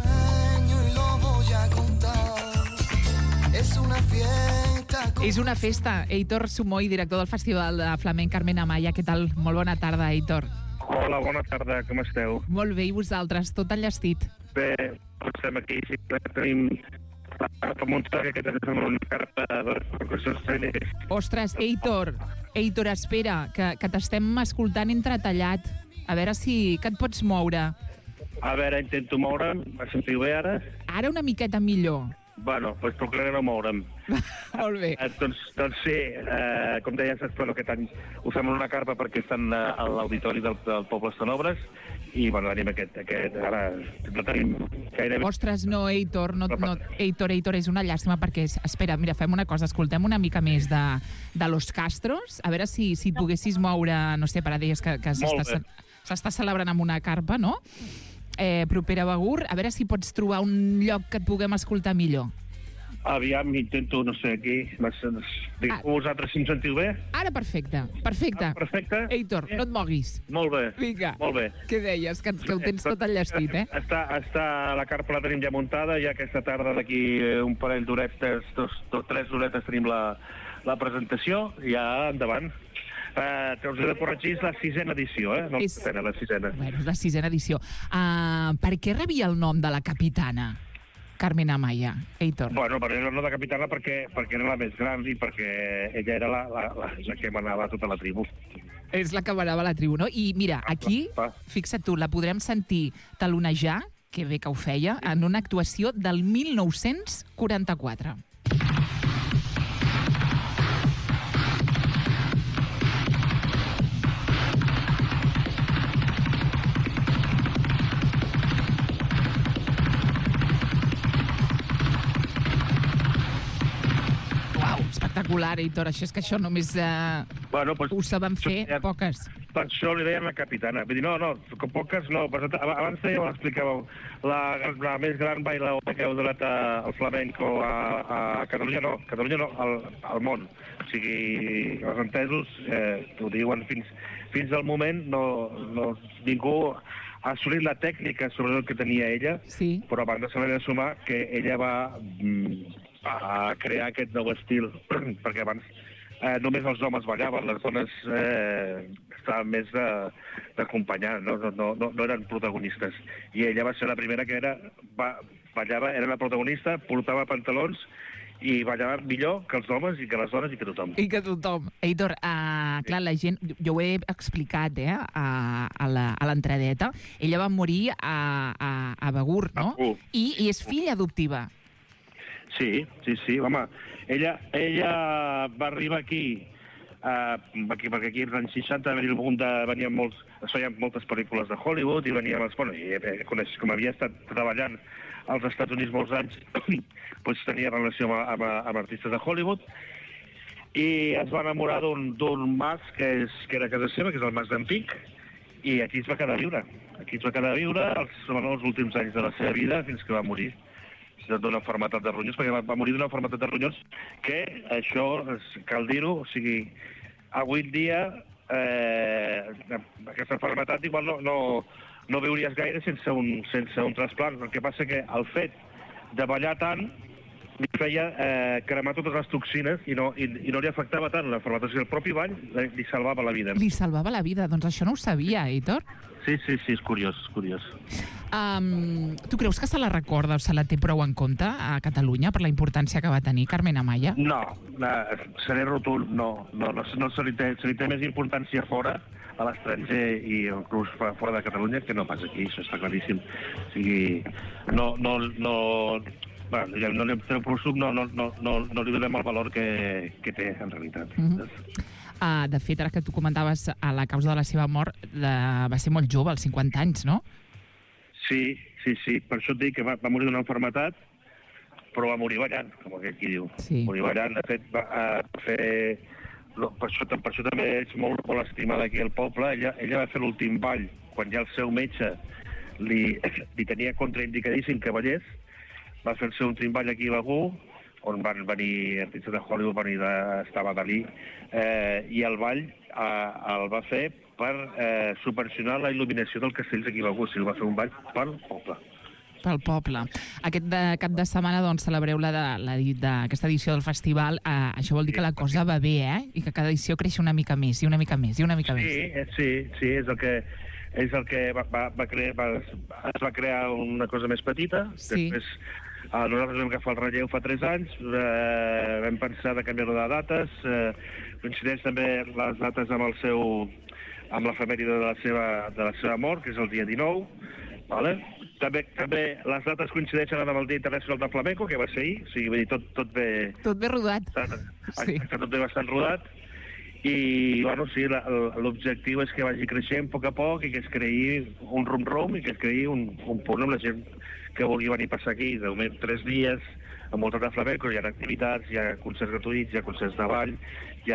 És una festa. Eitor Sumoy, director del Festival de Flamenc Carmen Amaya. Què tal? Molt bona tarda, Eitor. Hola, bona tarda, com esteu? Molt bé, i vosaltres? Tot enllestit? Bé, estem aquí, sí, tenim la muntanya que tenim una carta perquè s'estreni. Ostres, Eitor, espera, que t'estem escoltant entretallat. A veure si... que et pots moure? A veure, intento moure'm. Me sentiu bé ara? Ara una miqueta millor. Bueno, doncs procuraré no moure'm. Molt bé. Doncs sí, com deia, aquest any ho fem en una carpa perquè estan a l'auditori del Poble Estan Obres i bueno, tenim aquest ara no tenim gairebé... Ostres, no, Heitor, Heitor, és una llàstima perquè, espera, mira, fem una cosa, escoltem una mica més de Los Castros, a veure si et poguessis moure, no sé, per a deies que s'està celebrant amb una carpa, no? Propera a Begur, a veure si pots trobar un lloc que et puguem escoltar millor. Aviam, intento, no sé, aquí. Vosaltres, si em sentiu bé? Ara, perfecte. Perfecte. Heitor, no et moguis. Molt bé. Vinga. Molt bé. Què deies? Que ho tens tot enllestit, eh? La carpa la tenim ja muntada, ja aquesta tarda d'aquí un parell d'horetes, tres horetes tenim la presentació, ja endavant. Que us he de corregir, és la 6ena edició, eh? No la 6ena. Bueno, és la 6ena edició. Per què rebia el nom de la capitana? Carmen Amaya, Heitor. Bueno, no de capitana perquè era la més gran i perquè ella era la que manava tota la tribu. És la que manava la tribu, no? I mira, aquí, fixa't tu, la podrem sentir talonejar, que bé que ho feia, en una actuació del 1944. Espectacular, Heitor. Això és que això només ho saben fer poques. Per això li deien la capitana. Vull dir, no, poques no. Abans ja ho explicàveu. La més gran bailaora que heu donat al flamenco a Catalunya no, al món. O sigui, els entesos ho diuen fins al moment, ningú ha assolit la tècnica sobre el que tenia ella, però a banda se l'ha de sumar que ella va a crear aquest nou estil, perquè abans només els homes ballaven, les dones estaven més d'acompanyar, no eren protagonistes. I ella va ser la primera que ballava, era la protagonista, portava pantalons i ballava millor que els homes i que les dones i que tothom. I que tothom. Heitor, clar, la gent, jo ho he explicat a l'entradeta, ella va morir a Begur, no? I és filla adoptiva. Sí, home, ella va arribar aquí, perquè aquí als anys 60 es feien moltes pel·lícules de Hollywood i venia, com havia estat treballant als Estats Units molts anys, doncs tenia relació amb artistes de Hollywood i es va enamorar d'un mas que era casa seva, que és el mas d'en Pic, i aquí es va quedar a viure. Aquí es va quedar a viure els últims anys de la seva vida fins que va morir d'una malaltia de ronyons, perquè va morir d'una malaltia de ronyons, que això, cal dir-ho, o sigui, avui en dia aquesta malaltia igual no viuries gaire sense un trasplant. El que passa que el fet de ballar tant li feia cremar totes les toxines i no li afectava tant la malaltia. El propi ball li salvava la vida. Li salvava la vida? Doncs això no ho sabia, Heitor. Sí, és curiós. Tu creus que se la recorda o se la té prou en compte a Catalunya per la importància que va tenir Carmen Amaya? No, seré rotund, no se li té més importància fora, a l'estranger i inclús fora de Catalunya, que no pas aquí, això està claríssim. O sigui, no li donem el valor que té, en realitat. De fet, ara que tu comentaves la causa de la seva mort, va ser molt jove, als 50 anys, no? Sí. Per això et dic que va morir d'una malaltia, però va morir ballant, com aquí diu. Morir ballant, de fet, va fer... Per això també és molt estimada aquí al poble. Ella va fer l'últim ball quan ja el seu metge li tenia contraindicadíssim que ballés. Va fer el seu últim ball aquí a Begur, on van venir artistes de Hollywood, estava Dalí, i el ball el va fer per subvencionar la il·luminació del castell d'aquí a Begur. O sigui, va fer un ball pel poble. Pel poble. Aquest cap de setmana doncs, celebreu aquesta edició del festival. Això vol dir que la cosa va bé, I que cada edició creix una mica més, i una mica més, i una mica més. Sí, és el que es va crear una cosa més petita. Després nosaltres vam agafar el relleu fa 3 anys, vam pensar de canviar-ho de dates, coincideix també les dates amb l'efemèride de la seva mort, que és el dia 19, vale? També les dates coincideixen amb el Dia Internacional del Flamenco, que va ser ahir, o sigui, vull dir, tot bé... Tot bé rodat. Està tot bé bastant rodat. I, bueno, sí, l'objectiu és que vagi creixent a poc i que es creï un rum-rum i que es creï un punt amb la gent que vulgui venir a passar aquí. De moment, 3 dies, amb molt de flamenco, hi ha activitats, hi ha concerts gratuïts, hi ha concerts de ball, hi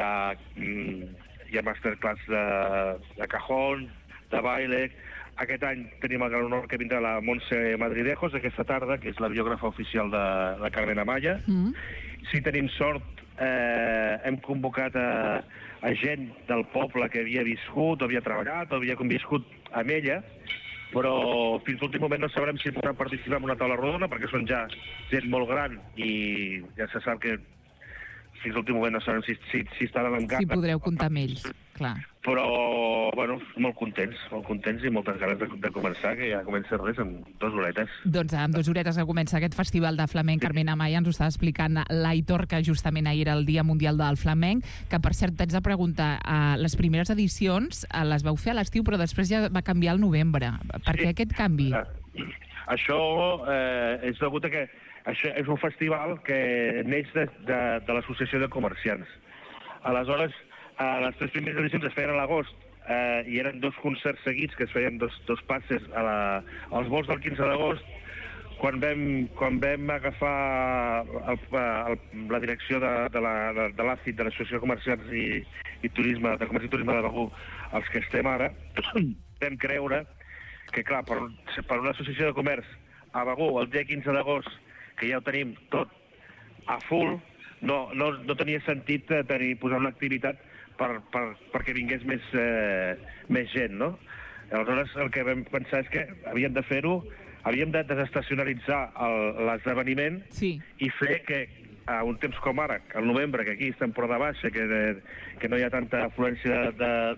ha masterclass de cajón, de baile. Aquest any tenim el gran honor que vindrà la Montse Madridejos aquesta tarda, que és la biògrafa oficial de Carmen Amaya. Si tenim sort, hem convocat a gent del poble que havia viscut, o havia treballat, o havia conviscut amb ella, però fins l'últim moment no sabrem si podran participar en una taula rodona, perquè són ja gent molt gran i ja se sap que fins l'últim moment no sabrem si estaran en gana. Si podreu comptar amb ells, clar. Però, bueno, molt contents i moltes ganes de començar, que ja comença res en 2 horetes. Doncs amb 2 horetes que comença aquest festival de flamenc. Carmen Amaya ens ho estava explicant l'Aitor, que justament ahir era el Dia Mundial del Flamenc, que per cert t'haig de preguntar, les primeres edicions les vau fer a l'estiu, però després ja va canviar al novembre. Per què aquest canvi? Això és degut a que això és un festival que neix de l'Associació de Comerciants. Aleshores, les 3 primeres edicions es feien a l'agost i eren 2 concerts seguits que es feien dos passes als vols del 15 d'agost. Quan vam agafar la direcció de l'ACID, de l'Associació de Comerciants i Turisme, de Comerç i Turisme de Begur, els que estem ara, vam creure que, clar, per una associació de comerç a Begur el dia 15 d'agost, que ja ho tenim tot a full, no tenia sentit posar una activitat perquè vingués més gent, no? Aleshores, el que vam pensar és que havíem de fer-ho, havíem de desestacionalitzar l'esdeveniment i fer que a un temps com ara, al novembre, que aquí és temporada baixa, que no hi ha tanta afluència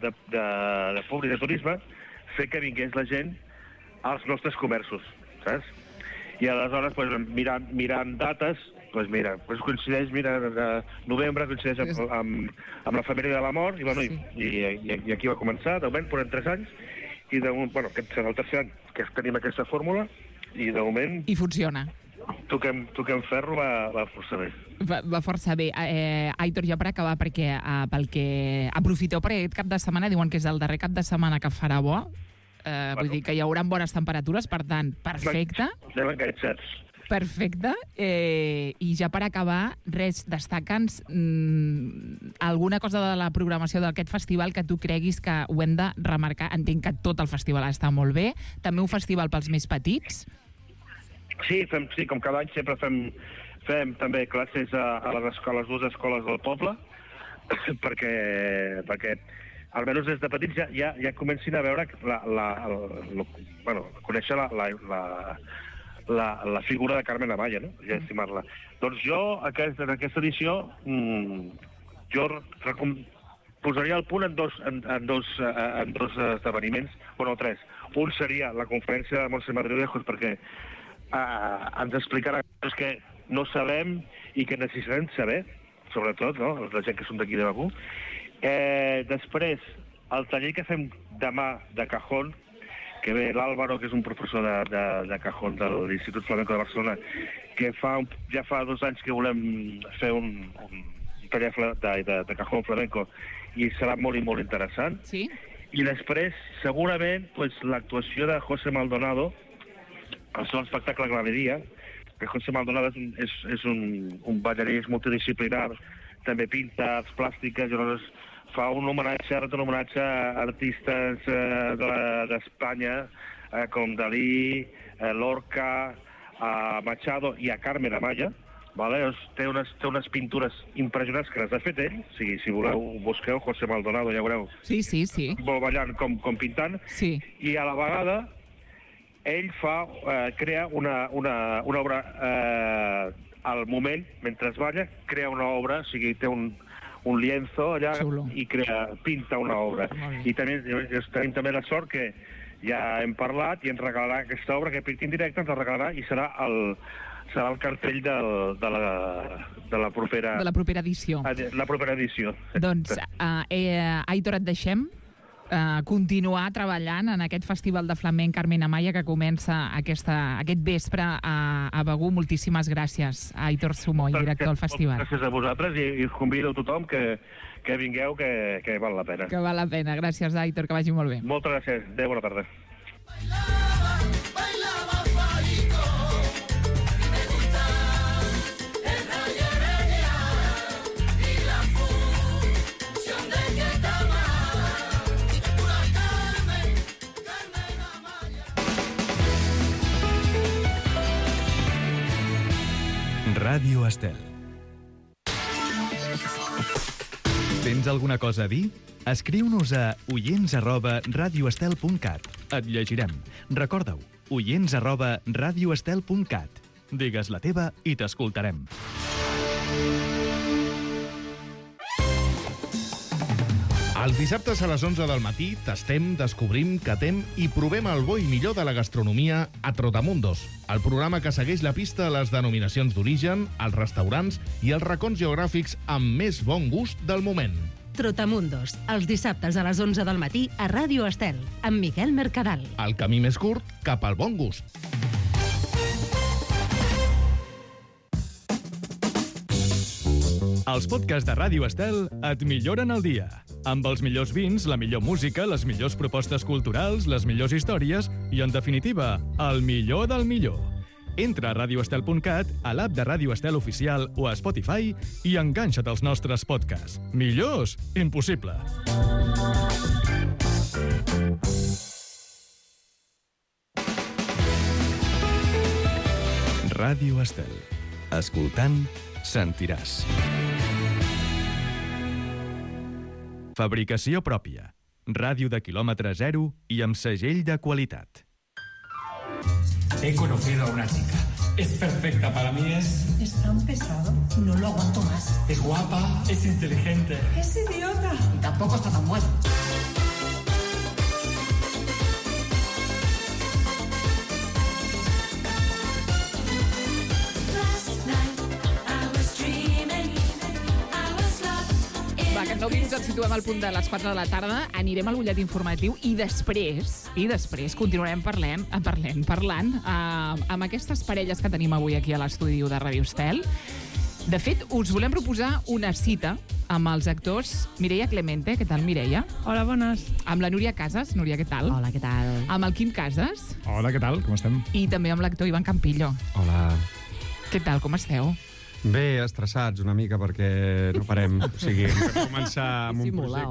de públic, de turisme, fer que vingués la gent als nostres comerços, saps? I aleshores, mirant dates, coincideix, novembre coincideix amb la família de la mort, i aquí va començar, de moment, portem 3 anys, i aquest serà el 3è any que tenim aquesta fórmula, i de moment... I funciona. Toquem ferro, va força bé. Va força bé. Aitor, ja per acabar, perquè pel que aprofiteu per aquest cap de setmana, diuen que és el darrer cap de setmana que farà bo, vull dir que hi haurà bones temperatures, per tant, perfecte. Anem enganxats. Perfecte. I ja per acabar, destaca'ns alguna cosa de la programació d'aquest festival que tu creguis que ho hem de remarcar. Entenc que tot el festival està molt bé. També un festival pels més petits. Sí, com cada any sempre fem també classes a les 2 escoles del poble, perquè almenys des de petits ja comencin a veure conèixer la figura de Carmen Amaya, no? Ja estimar-la. Doncs jo, en aquesta edició, jo posaria el punt en dos esdeveniments, bueno, 3. Un seria la conferència de Montse Madridejos, perquè ens explicarà coses que no sabem i que necessitem saber, sobretot, no?, la gent que són d'aquí de Begur. Després, el taller que fem demà de cajón, que ve l'Àlvaro, que és un professor de cajón de l'Institut Flamenco de Barcelona, que ja fa 2 anys que volem fer un taller de cajón flamenco, i serà molt i molt interessant. Sí. I després, segurament, l'actuació de José Maldonado, el seu espectacle Graveria, que José Maldonado és un ballarí multidisciplinar, també pinta arts plàstiques, i aleshores fa un homenatge a artistes d'Espanya, com Dalí, Lorca, Machado i a Carmen Amaya. Té unes pintures impressionants que les ha fet ell. Si voleu, busqueu José Maldonado, ja veureu. Sí. Molt ballant com pintant. Sí. I a la vegada ell crea una obra al moment, mentre balla, crea una obra, o sigui, té un lienzo allà i pinta una obra. I tenim també la sort que ja hem parlat i ens regalarà aquesta obra que pinta en directe, ens la regalarà i serà el cartell de la propera edició. La propera edició. Doncs, Aitor, et deixem. continuar treballant en aquest festival de flamenc Carmen Amaya que comença aquest vespre a Begur. Moltíssimes gràcies, Aitor Sumoy, director del festival. Gràcies a vosaltres i convido a tothom que vingueu, que val la pena. Que val la pena. Gràcies, Aitor, que vagi molt bé. Moltes gràcies. Adéu, bona tarda. Ràdio Estel. Tens alguna cosa a dir? Escriu-nos a oients@radioestel.cat. Et llegirem. Recorda-ho, oients@radioestel.cat. Digues la teva i t'escoltarem. Els dissabtes a les 11 del matí tastem, descobrim, catem i provem el bo i millor de la gastronomia a Trotamundos, el programa que segueix la pista a les denominacions d'origen, els restaurants i els racons geogràfics amb més bon gust del moment. Trotamundos, els dissabtes a les 11 del matí a Ràdio Estel, amb Miquel Mercadal. El camí més curt cap al bon gust. Els podcasts de Ràdio Estel et milloren el dia. Amb els millors vins, la millor música, les millors propostes culturals, les millors històries i, en definitiva, el millor del millor. Entra a radioestel.cat, a l'app de Ràdio Estel Oficial o a Spotify i enganxa't als nostres podcasts. Millors? Impossible. Ràdio Estel. Escoltant, sentiràs. Fabricació pròpia. Ràdio de quilòmetre zero i amb segell de qualitat. He conocido a una chica. Es perfecta para mí, Es tan pesado. No lo aguanto más. Es guapa, es inteligente. Es idiota. Y tampoco está tan bueno. Va, que en 9 minuts ens situem al punt de les 4 de la tarda, anirem al butlletí informatiu i després continuarem parlant amb aquestes parelles que tenim avui aquí a l'estudi de Ràdio Estel. De fet, us volem proposar una cita amb els actors Mireia Clemente. Què tal, Mireia? Hola, bones. Amb la Núria Casas. Núria, què tal? Hola, què tal? Amb el Quim Casas. Hola, què tal? Com estem? I també amb l'actor Ivan Campillo. Hola. Què tal, com esteu? Bé, estressats una mica perquè no parem. O sigui, vam començar amb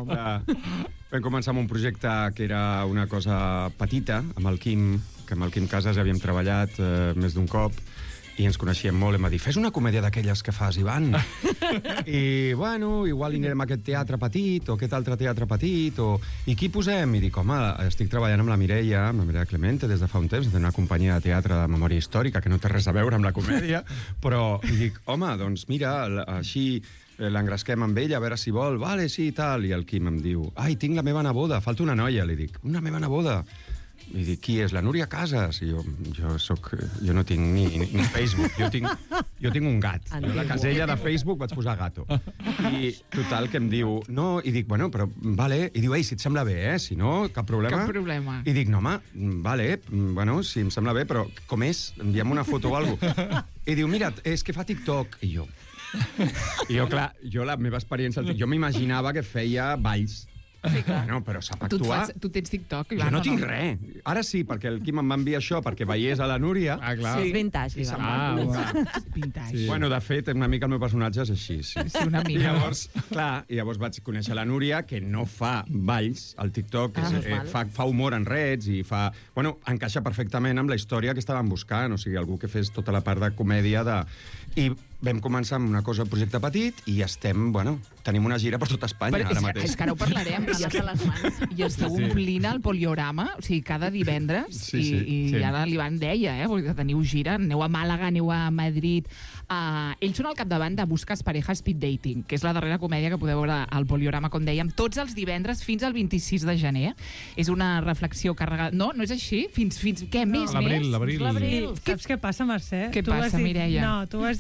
un projecte que era una cosa petita, amb el Quim, que amb el Quim Casas havíem treballat més d'un cop, i ens coneixíem molt. Em va dir, fes una comèdia d'aquelles que fas, Ivan. I, bueno, igual anirem a aquest teatre petit, o aquest altre teatre petit, i qui posem? I dic, home, estic treballant amb la Mireia Clemente, des de fa un temps, de una companyia de teatre de memòria històrica, que no té res a veure amb la comèdia, però i dic, home, doncs mira, així l'engresquem amb ella, a veure si vol, vale, sí, i tal. I el Quim em diu, ai, tinc la meva neboda, falta una noia. Li dic, una meva neboda? I dic, qui és? La Núria Casas? I jo no tinc ni Facebook, jo tinc un gat. A la casella de Facebook vaig posar gato. I total, que em diu, no, i dic, bueno, però, vale, i diu, ei, si et sembla bé, si no, cap problema. Cap problema. I dic, no, home, vale, bueno, si em sembla bé, però com és? Envia'm una foto o alguna cosa. I diu, mira, és que fa TikTok. I jo, clar, la meva experiència, jo m'imaginava que feia balls. Sí, no, però sap actuar. Tu tens TikTok? Jo no tinc res. Ara sí, perquè el Quim em va enviar això perquè veiés a la Núria. Ah, clar. Sí, vintage. Vintage. Bueno, de fet, una mica el meu personatge és així. Sí, una mica. Llavors vaig conèixer la Núria, que no fa balls al TikTok, fa humor en reds i fa... Bueno, encaixa perfectament amb la història que estàvem buscant, o sigui, algú que fes tota la part de comèdia de... I vam començar amb una cosa, un projecte petit, i estem, bueno, tenim una gira per tot Espanya ara mateix. És que ara ho parlarem. I esteu omplint el poliorama, o sigui, cada divendres, i ara l'Ivan deia, que teniu gira, aneu a Màlaga, aneu a Madrid. Ells són al capdavant de Busques Pareja Speed Dating, que és la darrera comèdia que podeu veure al poliorama, com dèiem, tots els divendres fins al 26 de gener. És una reflexió carregada... No és així? Fins què? Més? L'abril. Saps què passa, Mercè? Què passa, Mireia? No, tu ho has dit bé, perquè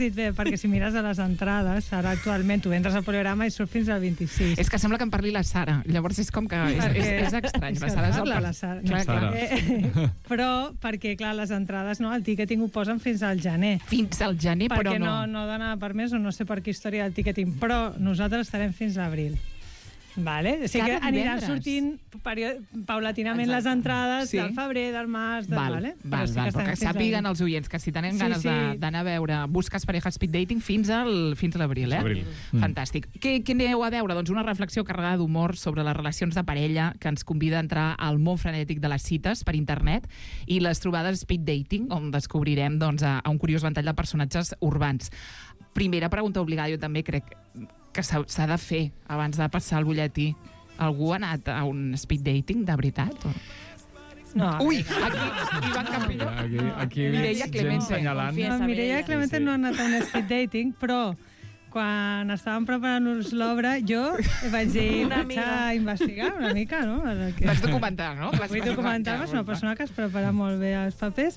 perquè si mires a les entrades, ara actualment tu entres al Poliorama i surt fins al 26. És que sembla que em parli la Sara, llavors és com que és estrany. És que parla la Sara. Però, perquè, clar, les entrades, no, el ticketing ho posen fins al gener. Fins al gener, però no. Perquè no dona permès, o no sé per qué història del ticketing, però nosaltres estarem fins a l'abril. Vale? O sigui que aniran sortint paulatinament les entrades del febrer, del març... Però que sàpiguen els oients que si tenen ganes d'anar a veure Busques pareja speed dating fins a l'abril, Fantàstic. Què aneu a veure? Doncs una reflexió carregada d'humor sobre les relacions de parella que ens convida a entrar al món frenètic de les cites per internet i les trobades speed dating, on descobrirem a un curiós ventall de personatges urbans. Primera pregunta obligada, jo també crec que s'ha de fer abans de passar el butlletí. Algú ha anat a un speed dating, de veritat? No. Ui, aquí Ivan Campillo. Aquí Mireia Clemente. Mireia Clemente no ha anat a un speed dating, però quan estàvem preparant-nos l'obra, jo vaig dir, vaig a investigar una mica, no? Vaig documentar, no? Vull documentar-me, és una persona que es prepara molt bé els papers.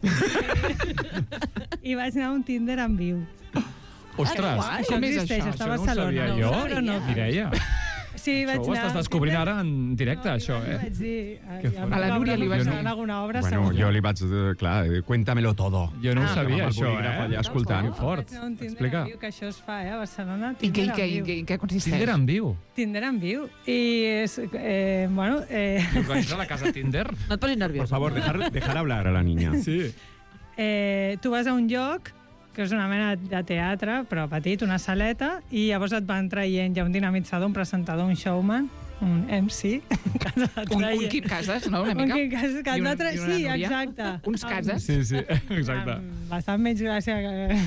I vaig anar a un Tinder en viu. Ostres, això existeix, està a Barcelona. Això no ho sabia jo, Mireia. Sí, vaig anar... Ho estàs descobrint ara en directe, això, Vaig dir... A la Núria li vaig dir... En alguna obra, bueno, jo li vaig... Clar, cuéntamelo todo. Jo no ho sabia, això, allà escoltant. Fort. Explica. Que això es fa, a Barcelona. I què consisteix? Tinder en viu. Tinder en viu. I és... Bueno... Organitza la casa Tinder? No et posis nerviós. Por favor, dejar hablar a la niña. Sí. Tu vas a un lloc que és una mena de teatre, però petit, una saleta, i llavors et van traient, hi ha un dinamitzador, un presentador, un showman, un MC... Un Quim Casas, no? Una mica? Un Quim Casas, que et va traient... Sí, exacte. Uns Casas. Sí, exacte. Bastant menys gràcia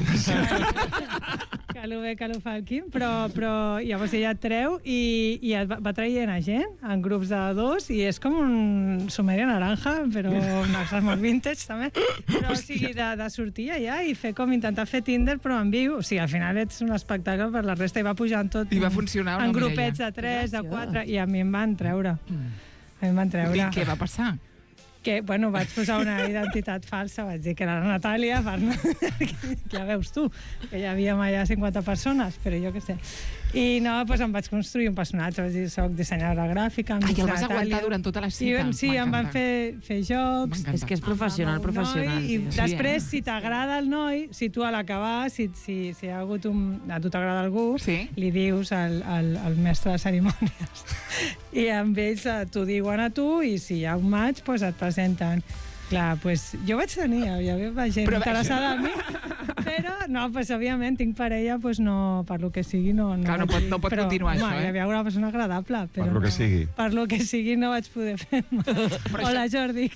que el bé que el fa el Quim, però llavors ella et treu i et va traient a gent en grups de 2 i és com un Sumeria naranja, però una cosa molt vintage també, però o sigui, de sortir allà i fer com intentar fer Tinder però en viu, o sigui, al final ets un espectacle per la resta i va pujant tot i va funcionar en grupets de 3, de 4 i a mi em van treure. I què va passar? Que, bueno, vaig posar una identitat falsa, vaig dir que era la Natàlia, ja veus tu, que hi havia allà 50 persones, però jo què sé. I no, doncs em vaig construir un personatge, vaig dir, soc dissenyadora gràfica, i el vas aguantar durant tota la cita. Sí, em van fer jocs. És que és professional. I després, si t'agrada el noi, si tu a l'acabar, si hi ha hagut a tu t'agrada algú, li dius al mestre de cerimònies. I amb ells t'ho diuen a tu i si hi ha un match, doncs et presenten. Clar, doncs jo vaig tenir, hi havia gent interessada en mi, però no, doncs òbviament tinc parella, doncs no, per lo que sigui no... Clar, no pot continuar això, Hi havia una persona agradable, però... Per lo que sigui. Per lo que sigui no vaig poder fer match. Hola, Jordi.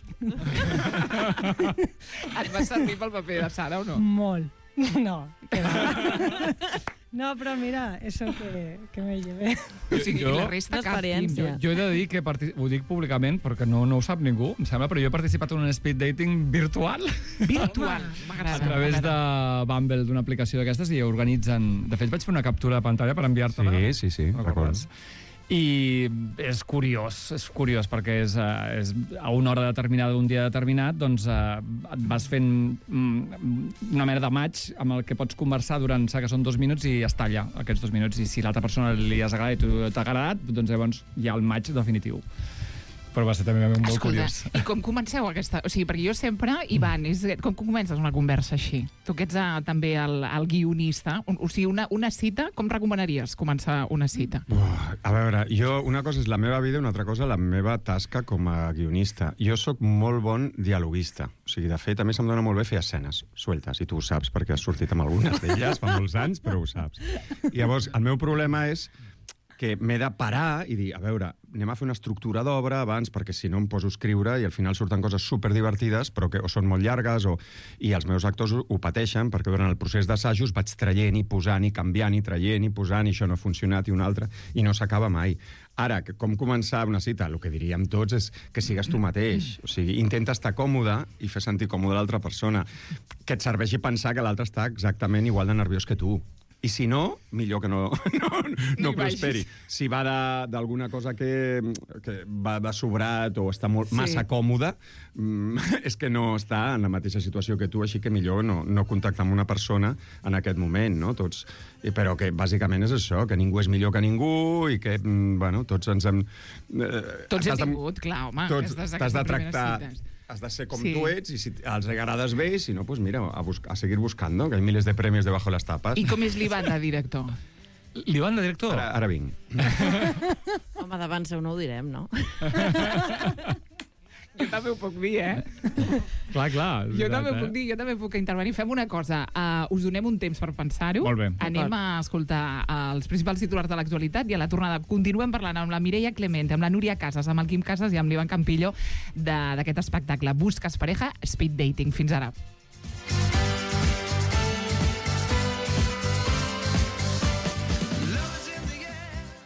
Et va servir pel paper de Sara o no? Molt. No, no, però mira, eso que me llevé. O sigui, la resta experiència. Jo he de dir que ho dic públicament perquè no ho sap ningú, em sembla, però jo he participat en un speed dating virtual. Virtual, m'agrada. A través de Bumble, d'una aplicació d'aquestes, i organitzen... De fet, vaig fer una captura de pantalla per enviar-te-la. Sí, recordes. I és curiós, perquè és a una hora determinada d'un dia determinat, doncs et vas fent una mena de match amb el que pots conversar durant, que són 2 minuts i es talla aquests 2 minuts, i si l'altra persona li has agradat i tu t'ha agradat, doncs llavors hi ha el match definitiu. Però va ser també molt curiós. I com comenceu aquesta... O sigui, perquè jo sempre, Ivan, com comences una conversa així? Tu que ets també el guionista, o sigui, una cita, com recomanaries començar una cita? A veure, una cosa és la meva vida i una altra cosa la meva tasca com a guionista. Jo sóc molt bon dialoguista. O sigui, de fet, a mi se'm dona molt bé fer escenes sueltes, i tu ho saps perquè has sortit amb algunes d'elles fa molts anys, però ho saps. I llavors, el meu problema és que m'he de parar i dir, a veure, anem a fer una estructura d'obra abans, perquè si no em poso a escriure i al final surten coses superdivertides, però que o són molt llargues, i els meus actors ho pateixen, perquè durant el procés d'assajos vaig traient i posant i canviant i traient i posant, i això no ha funcionat i un altre, i no s'acaba mai. Ara, com començar una cita? El que diríem tots és que sigues tu mateix. O sigui, intenta estar còmode i fer sentir còmode l'altra persona. Que et serveixi pensar que l'altre està exactament igual de nerviós que tu. I si no, millor que no prosperi. Si va d'alguna cosa que va de sobrat o està massa còmode, és que no està en la mateixa situació que tu, així que millor no contactar amb una persona en aquest moment, no? Però que bàsicament és això, que ningú és millor que ningú i que, bueno, tots ens hem... Tots hem tingut, clar, home. T'has de tractar... Has de ser com tu ets, i si els agrades bé, i si no, pues mira, a seguir buscando, que hay miles de premios debajo de las tapas. I com és l'Ivan de director? L'Ivan de director? Ara vinc. Home, d'abans no ho direm, no? Jo també ho puc dir, Clar. Jo també puc intervenir. Fem una cosa, us donem un temps per pensar-ho. Molt bé. Anem a escoltar els principals titulars de l'actualitat i a la tornada continuem parlant amb la Mireia Clemente, amb la Núria Casas, amb el Quim Casas i amb l'Ivan Campillo d'aquest espectacle Buscas pareja, Speed Dating. Fins ara.